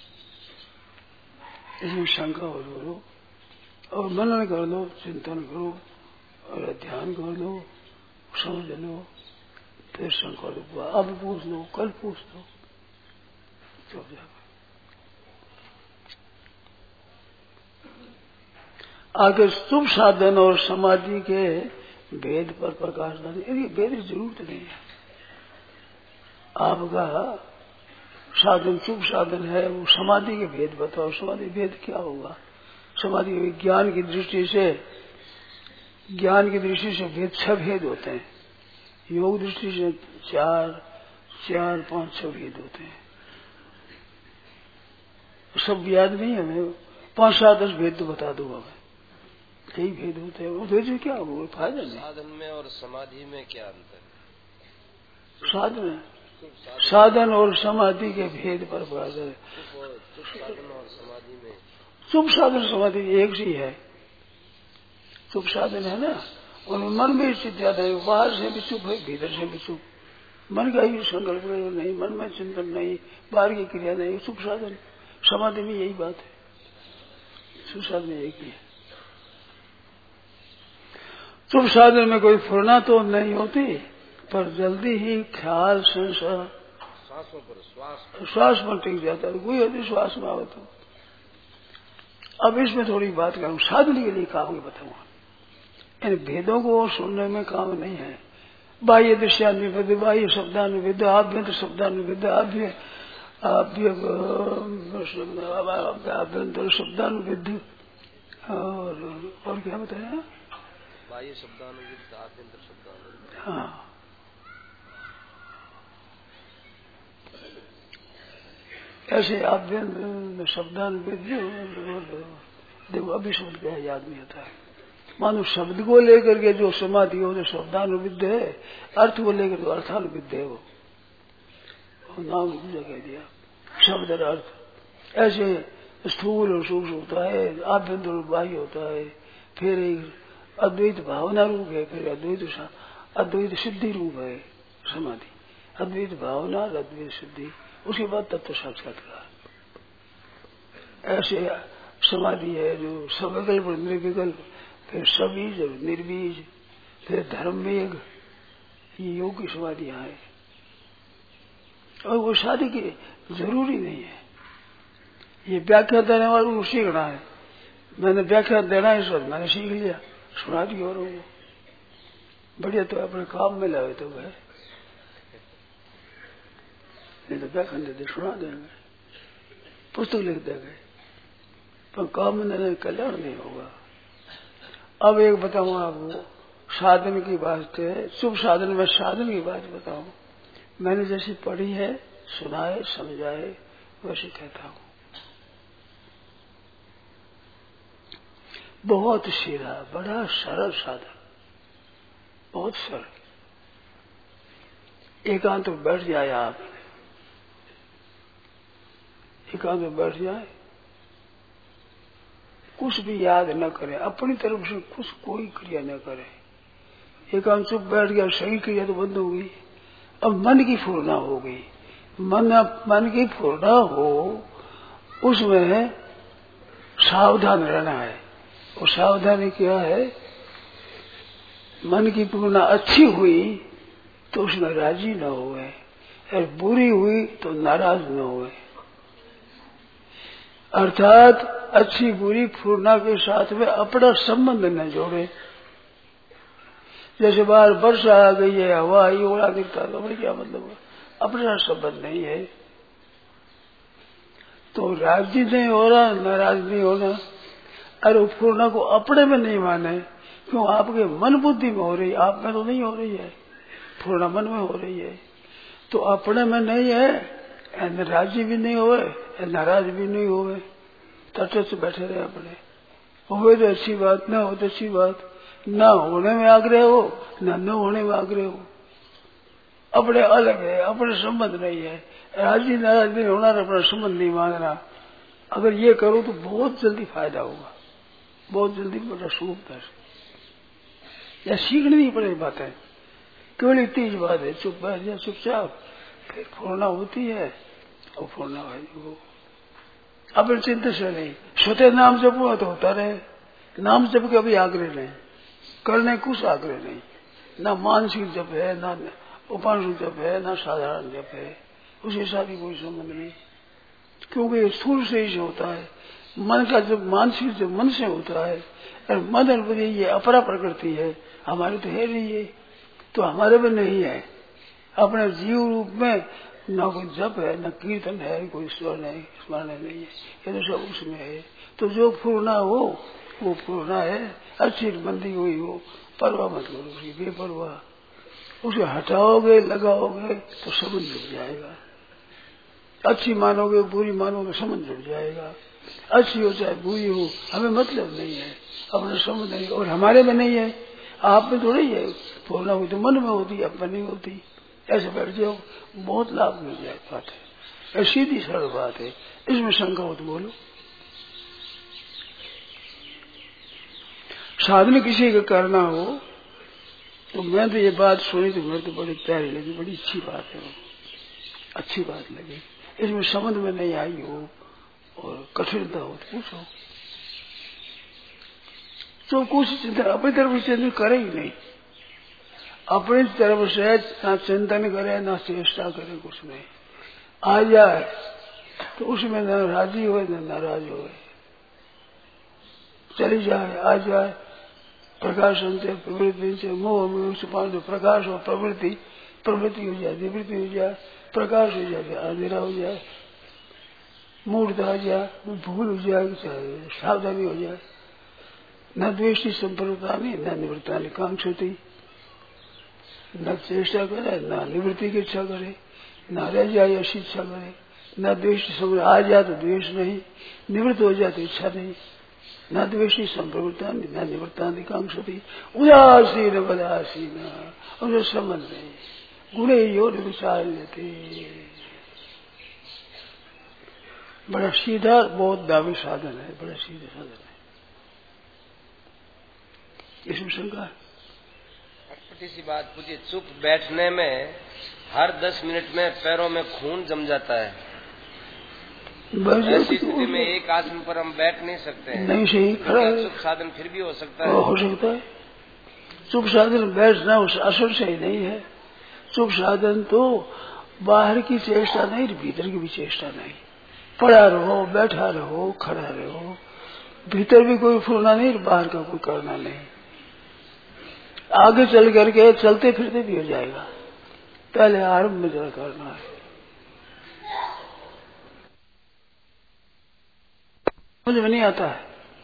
इसमें शंका हो लो, और मनन कर लो, चिंतन करो, और ध्यान कर लो, समझ लो, फिर शंका लो। अब पूछ लो, कल पूछ लो, तो आगे शुभ साधन और समाधि के भेद पर प्रकाश डाले। ये भेद की जरूरत नहीं है। आपका साधन शुभ साधन है, वो समाधि के भेद बताओ। समाधि भेद क्या होगा? समाधि ज्ञान की दृष्टि से भेद 6 भेद होते हैं। योग दृष्टि से 4, 5, 6 भेद होते हैं। सब याद नहीं है, हमें 5, 7, 10 भेद तो बता दूंगा मैं। कई भेद होते हैं, वो भेद से क्या होगा? फायदा नहीं। साधन में और समाधि में क्या अंतर? साधन और समाधि के भेद पर बात है। साधन और समाधि में शुभ साधन समाधि एक ही है। शुभ साधन है ना, उनमें मन में स्थित ज्यादा है, बाहर से भी चुप है, भीतर से भी चुप। मन का ही संकल्प नहीं, मन में चिंतन नहीं, बाहर की क्रिया नहीं, शुभ साधन। समाधि में यही बात है, शुभ साधन एक ही है। शुभ साधन में कोई फुरना तो नहीं होती, पर जल्दी ही ख्याल संसार सांसों पर श्वास पर टिक जाता है। कोई यदि श्वास में आवे तो। अब इसमें थोड़ी बात करूं, साधन के लिए काम बताऊंगा। इन भेदों को सुनने में काम नहीं है। बाह्य दृश्यानुविद, बाह्य शब्दानुविद, आभ्यंतर शब्दानुविद, आभ्यंतर शब्दानुविद और क्या बताया? बाह्य शब्दानुविद, आभ्यंतर शब्दानुविद। हाँ, ऐसे आभ्यंतर शब्दानुविद देखो, अभी शब्द क्या याद नहीं आता है। मानो शब्द को लेकर के जो समाधि हो जो शब्दानुविद है, अर्थ को लेकर तो अर्थानुविद है। वो नाम दूसरा कह दिया, शब्द और अर्थ। ऐसे स्थूल और सूक्ष्म होता है, आभ्यंतर और बाह्य होता है, फिर एक अद्वैत भावना रूप है, फिर अद्वैत सिद्धि रूप है समाधि। अद्वैत भावना और अद्वैत सिद्धि, उसके बाद तत्व साक्षात्कार। ऐसे समाधि है जो सविकल्प और निर्विकल्प, फिर सबीज और निर्बीज, फिर धर्मवेग, ये योग की समाधियां है। और वो शादी की जरूरी नहीं है। ये व्याख्या देने वालों को सीखना है। मैंने व्याख्या देना है, इस वक्त मैंने सीख लिया, सुना दी औरों को। बढ़िया, तो अपने काम में लाए तो गए, नहीं तो व्याख्या दे सुना देंगे, पुस्तक लिख देंगे, पर काम में कल्याण नहीं होगा। अब एक बताऊं आपको, साधन की बात है। शुभ साधन में साधन की बात बताऊं। मैंने जैसी पढ़ी है, सुनाए, समझाए, वैसे कहता हूं। बहुत सीधा, बड़ा सरल साधन, बहुत सरल। एकांत में बैठ जाए आप, एकांत में बैठ जाए, कुछ भी याद न करें, अपनी तरफ से कुछ कोई क्रिया न करें। एकांत चुप बैठ गया, शरीर क्रिया तो बंद हो गई। अब मन की फुरना हो गई। मन की फुरना हो, उसमें सावधान रहना है। और सावधानी क्या है? मन की फुरना अच्छी हुई तो उसमें राजी न होए, और बुरी हुई तो नाराज न होए। अर्थात अच्छी बुरी फुरना के साथ में अपना संबंध न जोड़े। जैसे बाहर वर्षा आ गई है, हवा आई, ओला गिरता, तो क्या मतलब? अपना संबंध नहीं है तो राजी नहीं हो रहा, नाराज नहीं होना। अरे फुरना को अपने में नहीं माने, क्यों? आपके मन बुद्धि में हो रही, आप में तो नहीं हो रही है। फुरना मन में हो रही है, तो अपने में नहीं है। राजी भी नहीं होए, नाराज भी नहीं होए, तटस्थ बैठे रहे अपने। हो तो अच्छी बात, ना हो तो अच्छी बात। ना होने में आग्रह हो, न होने में आग्रह हो। अपने अलग है, अपने संबंध नहीं है। राजी नाराज नहीं होना, अपना संबंध नहीं मांगना। अगर ये करो तो बहुत जल्दी फायदा होगा, बहुत जल्दी बड़ा सुख है। या सीखनी नहीं पड़ेगी बातें, केवल इतनी ही बात है। चुप बैठ जाए चुपचाप, फिर फुरना होती है और फुरना हो अपने चिंता से नहीं। स्वतः नाम जप हुआ तो होता रहे, नाम जप के अभी आग्रह नहीं, करने कुछ आग्रह नहीं। ना मानसिक जप है, ना उपांशु जप है, ना साधारण जप है, उसके साथ ही कोई संबंध नहीं। क्योंकि स्थूल से ही होता है। मन का जब मानसिक जब मन से होता है, और मन और बुद्धि ये अपरा प्रकृति है, हमारे तो है नहीं, ये तो हमारे में नहीं है। अपने जीव रूप में न कोई जप है, न कीर्तन है, कोई स्वर नहीं, स्मरण नहीं है, ये तो सब उसमें है। तो जो पूर्णा हो वो पूर्णा है। अच्छी मंदी हुई हो, परवाह मत करो उसकी, बेपरवाह। उसे हटाओगे, लगाओगे तो संबंध जुड़ जाएगा। अच्छी मानोगे, बुरी मानोगे, संबंध जुड़ जाएगा। अच्छी हो चाहे बुरी हो, हमें मतलब नहीं है, अपना संबंध नहीं, और हमारे में नहीं है, आप में थोड़ी है। पूर्णा हुई तो मन में होती, अब में नहीं होती। ऐसे बैठ जाओ, बहुत लाभ मिल जाए। बात है, सीधी सरल बात है, इसमें शंका हो तो बोलो। साधन किसी का करना हो तो मैं तो ये बात सुनी तो मेरे तो बड़ी प्यारी लगी, बड़ी अच्छी बात है, वो अच्छी बात लगी। इसमें समझ में नहीं आई हो और कठिनता हो तो पूछो। जो कुछ चिंतन अपनी तरफ से चिंतन करे ही नहीं, अपनी तरफ से ना चिंतन करे ना चेष्टा करे, कुछ नहीं आ जाए तो उसमें न राजी हो न नाराज हो, चली जाए आ जाए। प्रकाशन से प्रवृत्ति से मोह में छुपाने तो प्रकाश और प्रवृत्ति, प्रवृत्ति हो जाए, निवृत्ति हो जाए, प्रकाश हो जाए, अंधेरा हो जाए, मूर्त आ जाए, भूल हो जाए, चाहे सावधानी हो जाए। न द्वेषी संप्रवृत्ता नहीं, न निवृत्ता नहीं कांक्षती, न चेष्टा करे, न निवृत्ति की इच्छा करे, न रह जाए ऐसी इच्छा करे, न द्वेष समझ आ जाए तो द्वेष नहीं, निवृत्त हो जाए तो इच्छा नहीं, न द्वेषी संप्रवृत्ता न निवृत्ता कांक्षती, उदासीन बदासीन, उसे संबंध नहीं, गुणे योग विचार लेते। बड़ा सीधा बहुत दावी साधन है, बड़ा सीधा साधन है, इसमें शंका है। छोटी सी बात पूछिए, चुप बैठने में हर 10 मिनट में पैरों में खून जम जाता है, ऐसी स्थिति में एक आसन पर हम बैठ नहीं सकते हैं। नहीं सही खड़ा है, चुप साधन फिर भी हो सकता है। हो सकता है, चुप साधन बैठना उस आसन से ही नहीं है। चुप साधन तो बाहर की चेष्टा नहीं, भीतर की भी चेष्टा नहीं। पड़ा रहो, बैठा रहो, खड़ा रहो, भीतर भी कोई फूलना नहीं, बाहर का कोई करना नहीं। आगे चल करके चलते फिरते भी हो जाएगा, पहले आरंभ में जरा करना है। समझ में नहीं आता है,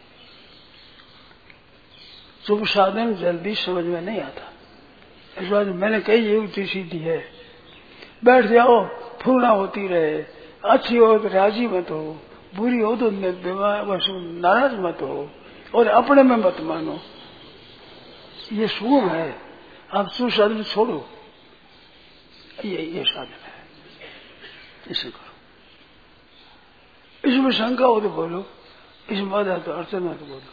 चुप साधन जल्दी समझ में नहीं आता। इस बात मैंने कई युक्ति सीधी है, बैठ जाओ, फूलना होती रहे, अच्छी हो तो राजी मत हो, बुरी हो तो नाराज मत हो, और अपने में मत मानो, ये शुभ है। आप चुप साधन छोड़ो, ये साधन है, इसे करो। इसमें शंका हो तो बोलो, इसमें बाधा तो अड़चन है तो बोलो।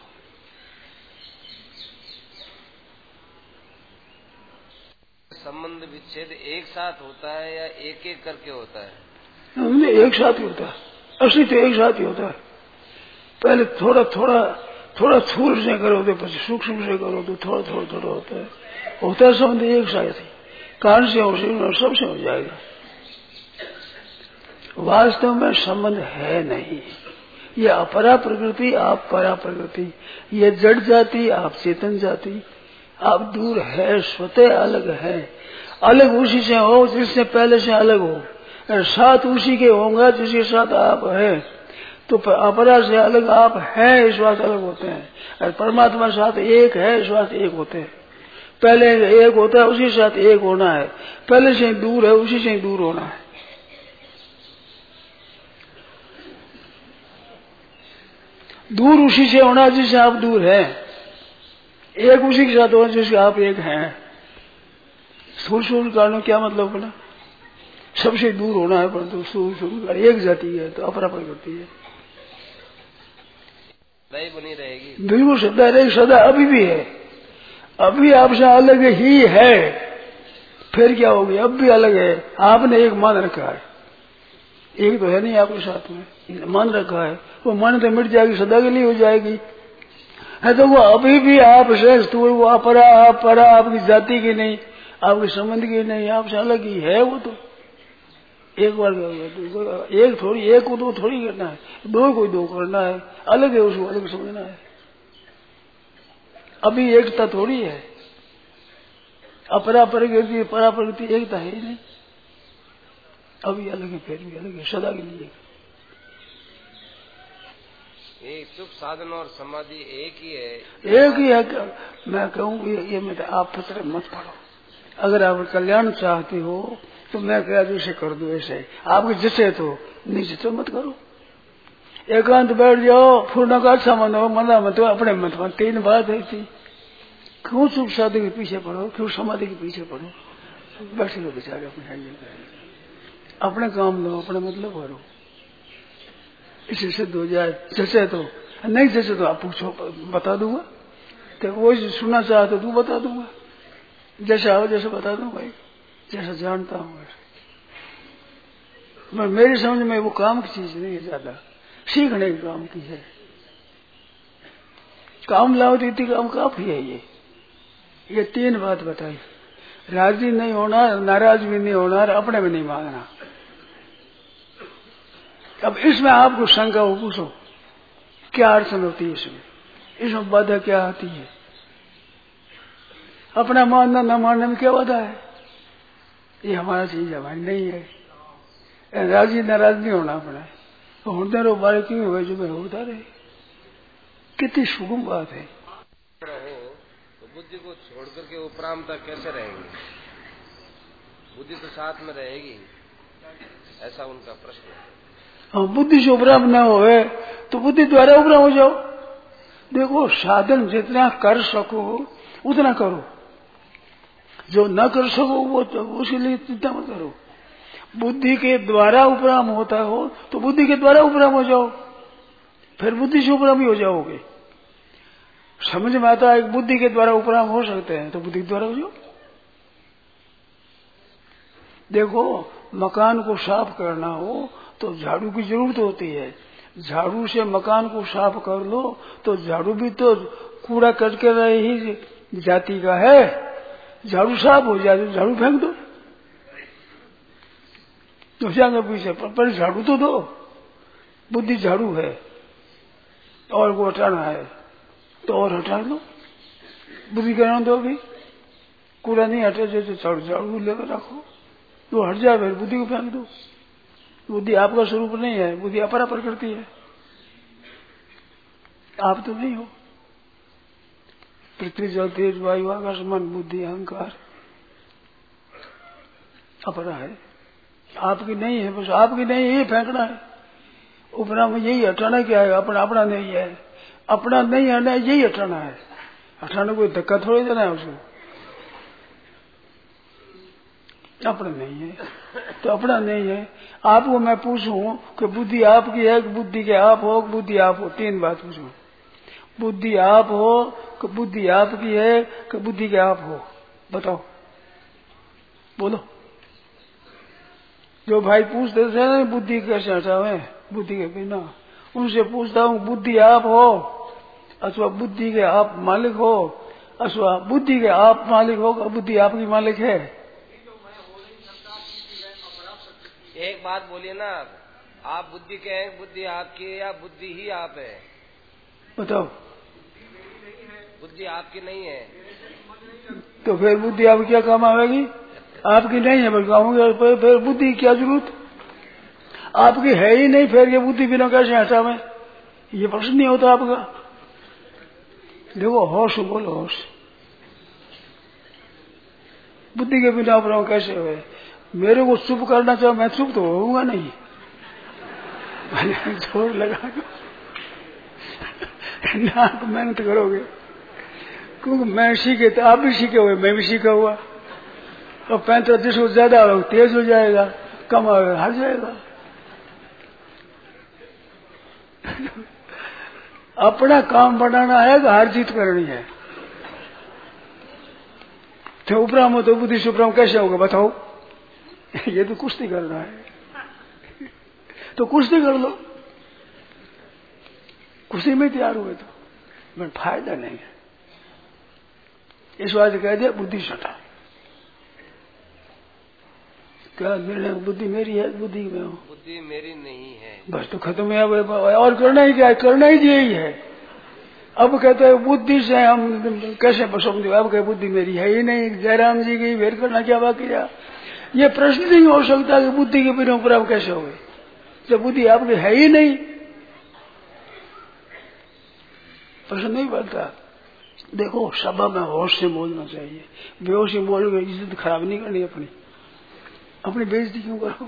संबंध विच्छेद एक साथ होता है या एक एक करके होता है? नहीं, एक साथ ही होता है, असली तो एक साथ ही होता है। पहले थोड़ा थोड़ा थोड़ा स्थूल से करो तो फिर सूक्ष्म से करो तो थोड़ा थोड़ा थोड़ा होता है, होता है संबंध एक साथ ही, कान से हो सबसे हो जाएगा। वास्तव में संबंध है नहीं, ये अपरा प्रकृति आप परा प्रकृति, ये जड़ जाति आप चेतन जाति, आप दूर है, स्वतः अलग है। अलग उसी से हो जिससे पहले से अलग हो, और साथ उसी के होगा जिसके साथ आप है। तो अपरा से अलग आप है, इस बात अलग होते हैं, और परमात्मा साथ एक है, इस बात एक होते हैं। पहले एक होता है, उसी साथ एक होना है, पहले से दूर है, उसी से दूर होना है। दूर उसी से होना जिससे आप दूर है, एक उसी के साथ होना जिसके आप एक हैं। स्थूल कारणों क्या मतलब बना, सबसे दूर होना है, परंतु स्थूल एक जाति है तो अपरा प्रकृति है, बनी रहेगी, बिल्कुल सदा रहेगी, सदा अभी भी है, अभी आपसे अलग ही है, फिर क्या होगी, अब भी अलग है। आपने एक मान रखा है, एक तो है नहीं आपके साथ में, मान रखा है, वो मन तो मिट जाएगी, सदा के लिए हो जाएगी है, तो वो अभी भी आपसे स्थूल, वो अपरा परा आपकी जाति की नहीं, आपके संबंध की नहीं, आपसे अलग ही है। वो तो एक बार एक थोड़ी, एक को दो थोड़ी करना है, दो को दो करना है, अलग है, उसको अलग समझना है। अभी एकता थोड़ी है, अपरा प्रकृति परा प्रकृति एकता है ही नहीं, अभी अलग है, फिर भी अलग है, सदा के लिए एक सुख साधन और समाधि एक ही है। एक ही है। मैं कहूँ ये मेरे आप पत्र मत पढ़ो। अगर आप कल्याण चाहते हो तो मैं कह दूं ऐसे कर दो, ऐसे आपके जिसे तो नहीं जिसे मत करो। एकांत बैठ जाओ, पूर्ण का अच्छा मन हो, मना मत हो, अपने मत में 3 बात है थी। क्यों सुख साधन के पीछे पढ़ो, क्यों समाधि के पीछे पढ़ो? बैठे लो बेचारे अपने काम लो, अपने मतलब करो, इसे सिद्ध हो जाए। जैसे तो नहीं, जैसे तो आप पूछो, बता दूंगा। तो वो सुनना चाहे तो तू बता दूंगा, जैसा हो जैसे बता दूंगा, जैसा जानता हूँ वैसे। मेरी समझ में वो काम की चीज नहीं है, ज्यादा सीखने के काम की है। काम लाओ तो इतनी काम काफी है। ये 3 बात बताई, राजी नहीं होना, नाराज भी नहीं होना, अपने में नहीं मांगना। अब इसमें आपको शंका हो, पूछो क्या अड़चन होती है इसमें बाधा क्या आती है? अपना मानना न मानने में क्या बाधा है? ये हमारा चीज हमारी नहीं है। राजी नाराज नहीं होना अपना, तो होते रहो, बारे क्यों हुए जो मैं होता रहे। कितनी सुगम बात है। रहो तो बुद्धि को छोड़ करके उपरामता कैसे रहेंगे? बुद्धि तो साथ में रहेगी, ऐसा उनका प्रश्न है। हाँ, बुद्धि से उपराम न होए तो बुद्धि द्वारा उपराम हो जाओ। देखो, साधन जितना कर सको उतना करो, जो न कर सको वो तो उसके लिए चिंता मत करो। बुद्धि के द्वारा उपराम होता हो तो बुद्धि के द्वारा उपराम हो जाओ, फिर बुद्धि से उपराम ही हो जाओगे। समझ में आता है कि बुद्धि के द्वारा उपराम हो सकते हैं तो बुद्धि के द्वारा हो जाओ। देखो, मकान को साफ करना हो तो झाड़ू की जरूरत होती है। झाड़ू से मकान को साफ कर लो तो झाड़ू भी तो कूड़ा करके रहे ही जाति का है। झाड़ू साफ हो जाए तो झाड़ू फेंक दो, तो जाएंगे पीछे, पर झाड़ू तो दो। बुद्धि झाड़ू है और को हटाना है तो और हटा लो, बुद्धि करना दो। भी कूड़ा नहीं हटे जैसे झाड़ू लेकर रखो तो हट जाए, फिर बुद्धि को फेंक दो। बुद्धि आपका स्वरूप नहीं है, बुद्धि अपरा प्रकृति है, आप तो नहीं हो। पृथ्वी जल तेज वायु आकाश मन बुद्धि अहंकार अपरा है, आपकी नहीं है। बस आपकी नहीं है, फेंकना है। उपरा में यही हटाना क्या है? अपना अपना नहीं है, अपना नहीं है, यही हटाना है। हटाने कोई धक्का थोड़ी देना है उसको, अपना नहीं है तो अपना नहीं है। आपको मैं पूछूं कि बुद्धि आपकी है कि बुद्धि के आप हो, बुद्धि आप हो, 3 बात पूछूं। बुद्धि आप हो कि बुद्धि आपकी है कि बुद्धि के आप हो? बताओ, बोलो। जो भाई पूछते थे ना बुद्धि कैसे हटावे बुद्धि के बिना, उनसे पूछता हूँ बुद्धि आप हो अथवा बुद्धि के आप मालिक हो, अथवा बुद्धि के आप मालिक हो, बुद्धि आपकी मालिक है? एक बात बोलिए ना, आप बुद्धि के हैं, बुद्धि आपकी है या बुद्धि ही आप है? बताओ। बुद्धि आपकी नहीं है तो फिर बुद्धि आपकी क्या काम आवेगी? आपकी नहीं है बल्कि आऊंगी, फिर बुद्धि की क्या जरूरत? आपकी है ही नहीं, फिर ये बुद्धि बिना कैसे हटावे? ये प्रश्न नहीं होता आपका। देखो, होश बोलो, होश। बुद्धि के बिना उपराम कैसे हुए? मेरे को चुप करना चाहो, मैं चुप तो होऊंगा नहीं, जोर लगा नाक मेहनत करोगे, क्योंकि मैं सीखे तो आप भी सीखे हुए, मैं भी सीखा हुआ। और 35 को ज्यादा हो तेज हो जाएगा, कम हो हार जाएगा। अपना काम बनाना है कि हार जीत करनी है? तो उपराम हो तो बुद्धि से उपराम कैसे होगा बताओ? ये तो कुश्ती करना है, तो कुश्ती कर लो। कुश्ती में तैयार हुए तो मैं फायदा नहीं है। इस बात कह दिया बुद्धि सटा। क्या निर्णय? बुद्धि मेरी है, बुद्धि में हूँ, बुद्धि मेरी नहीं है, बस तो खत्म है। और करना ही क्या है? करना ही यही है। अब कहते हैं बुद्धि से हम कैसे समझो? अब कहे बुद्धि मेरी है ही नहीं, जयराम जी की वेर करना क्या बाकी रहा? ये प्रश्न नहीं हो सकता कि बुद्धि के बिना उपराम कैसे हो गए, जब बुद्धि आपकी है ही नहीं, प्रश्न नहीं बनता। देखो सभा में होश से बोलना चाहिए, बेहोश में बोलोगे इज्जत खराब नहीं करनी अपनी, अपनी बेइज्जती क्यों करो।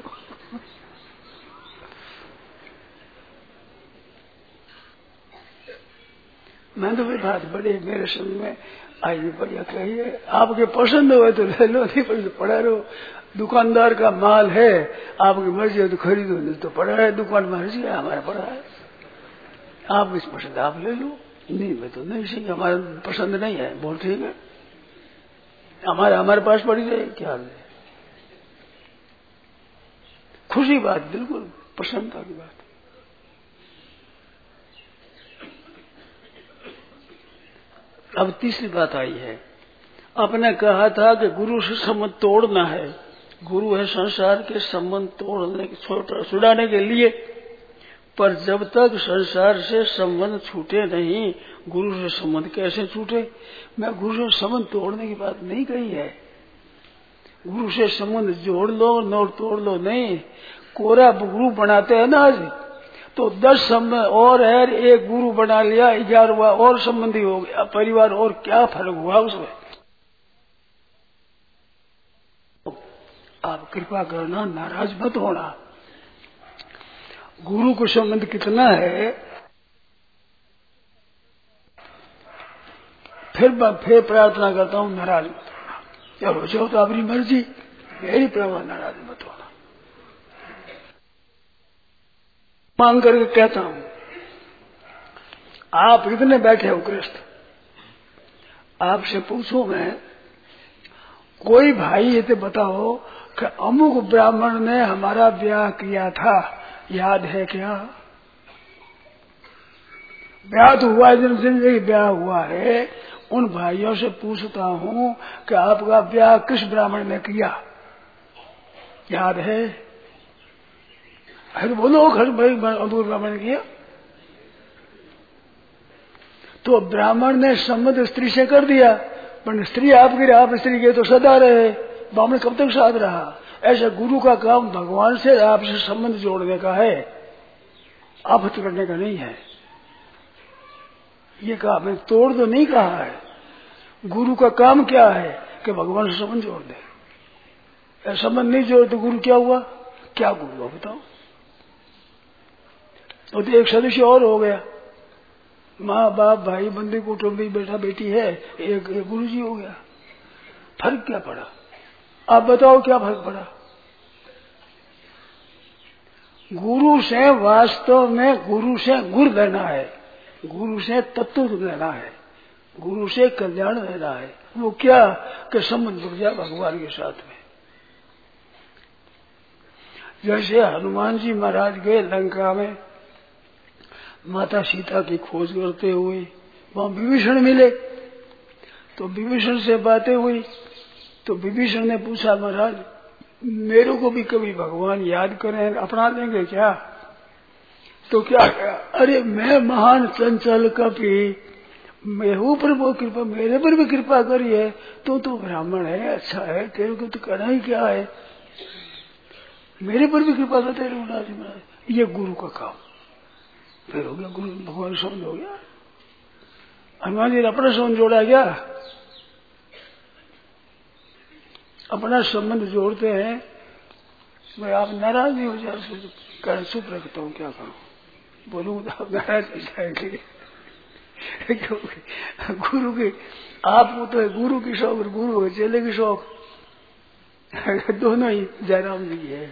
मैं तो भी बात बड़े मेरे समझ में आई भी बढ़िया कही है, आपके पसंद हो तो ले लो, नहीं पसंद पड़ा रहो। दुकानदार का माल है, आपकी मर्जी है तो खरीदो, नहीं तो पड़ा है दुकान में, मर्जी है हमारा पड़ा है, आप इस पसंद आप ले लो, नहीं मैं तो नहीं सही, हमारा पसंद नहीं है, बहुत ठीक है, हमारे पास पड़ी रहे, क्या है खुशी बात, बिल्कुल प्रसन्नता की बात। अब तीसरी बात आई है, आपने कहा था कि गुरु से संबंध तोड़ना है, गुरु है संसार के संबंध तोड़ने छुड़ाने के लिए, पर जब तक संसार से संबंध छूटे नहीं, गुरु से संबंध कैसे छूटे। मैं गुरु से संबंध तोड़ने की बात नहीं कही है, गुरु से संबंध जोड़ लो नोट तोड़ लो नहीं। कोरा गुरु बनाते हैं ना आज, तो 10 संबंध और है, एक गुरु बना लिया, 11वां और संबंधी हो गया परिवार, और क्या फर्क हुआ उसमें। आप कृपा करना, नाराज मत होना। गुरु को संबंध कितना है, फिर प्रार्थना करता हूँ, नाराज मत होना। चलो जो तो अपनी मर्जी, मेरी प्रभा, नाराज मत होना। मांग करके कहता हूं, आप इतने बैठे हो गृहस्थ, आपसे पूछूं मैं, कोई भाई ये तो बताओ कि अमुक ब्राह्मण ने हमारा ब्याह किया था, याद है क्या। ब्याह तो हुआ, जिंदगी ब्याह हुआ है, उन भाइयों से पूछता हूं कि आपका ब्याह किस ब्राह्मण ने किया, याद है। अरे बोलो घर भाई अमुक ब्राह्मण ने किया, तो ब्राह्मण ने संबंध स्त्री से कर दिया, पर स्त्री आपकी रहा, आप स्त्री के तो सदा रहे, ब्राह्मण कब तक साथ रहा। ऐसा गुरु का काम भगवान से आपसे संबंध जोड़ने का है, आफत करने का नहीं है। ये कहा, मैं तोड़ दो नहीं कहा है। गुरु का काम क्या है कि भगवान से संबंध जोड़ दे। संबंध नहीं जोड़ तो गुरु क्या हुआ, क्या गुरु हुआ बताओ। तो एक सदस्य और हो गया, माँ बाप भाई बंदी कुटुंबी बेटा बेटी है, एक गुरु जी हो गया। फर्क क्या पड़ा, आप बताओ क्या फर्क पड़ा। गुरु से वास्तव में गुरु से गुर लेना है, गुरु से तत्व लेना है, गुरु से कल्याण लेना है। वो क्या कि संबंध जुड़ जाए भगवान के साथ में। जैसे हनुमान जी महाराज गए लंका में माता सीता की खोज करते हुए, वहां विभीषण मिले, तो विभीषण से बातें हुई, तो विभीषण ने पूछा, महाराज मेरे को भी कभी भगवान याद करें, अपना लेंगे क्या। तो क्या, अरे मैं महान चंचल कपि, मैं ऊपर वो कृपा, मेरे पर भी कृपा करी है, तो ब्राह्मण है, अच्छा है, तेरे को तो करना ही क्या है, मेरे पर भी कृपा करते रघुनाथ। ये गुरु का काम। फिर हो गया गुरु भगवान संबंध हो गया। हनुमान जी ने अपना संबंध जोड़ा क्या, अपना संबंध जोड़ते हैं। मैं आप नाराज नहीं हो जाए, चुप रखता हूँ, क्या करूँ, बोलूंगा तो आप नाराज हो जाएंगे। गुरु के आपको तो है गुरु की शौक और गुरु है चेले की शौक, दोनों ही जयराम जी है।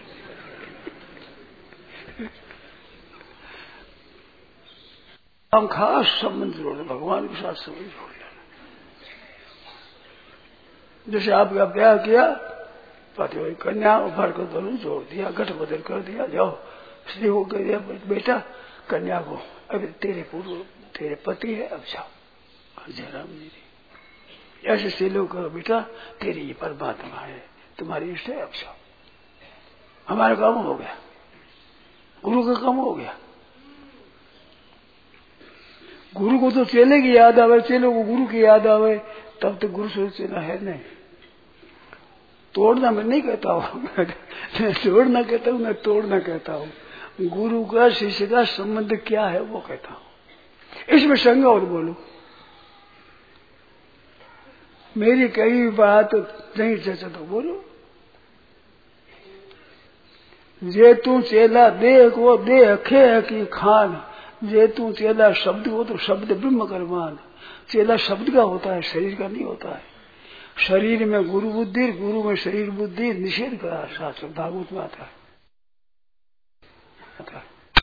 हम खास संबंध जोड़े, भगवान के साथ संबंध जोड़ लेना। जैसे आपका ब्याह किया, पति हुई कन्या उभर कर दोनों जोड़ दिया, गठ बदल कर दिया, जाओ स्त्री को कह दिया बेटा कन्या को, अभी तेरे पति है, अब जाओ। जयराम जी ऐसे स्त्रीलोग करो, बेटा तेरी ये परमात्मा है, तुम्हारी इष्ट है, अब जाओ। हमारा काम हो गया, गुरु का काम हो गया। गुरु को तो चेले की याद आवे, चेले को गुरु की याद आवे, तब तो गुरु से चेला है नहीं। तोड़ना मैं नहीं कहता हूँ, मैं जोड़ना कहता हूँ, मैं तोड़ना कहता हूँ। गुरु का शिष्य का संबंध क्या है वो कहता हूँ। इसमें शंका और बोलू, मेरी कई बात नहीं चचा तो बोलो। जे तू चेला देह को देह खे की खान, जे तू चेला शब्द को तो शब्द ब्रह्म करमान। चेला शब्द का होता है, शरीर का नहीं होता है। शरीर में गुरु बुद्धि, गुरु में शरीर बुद्धि निषेध करा शास्त्र, भागवत में आता है।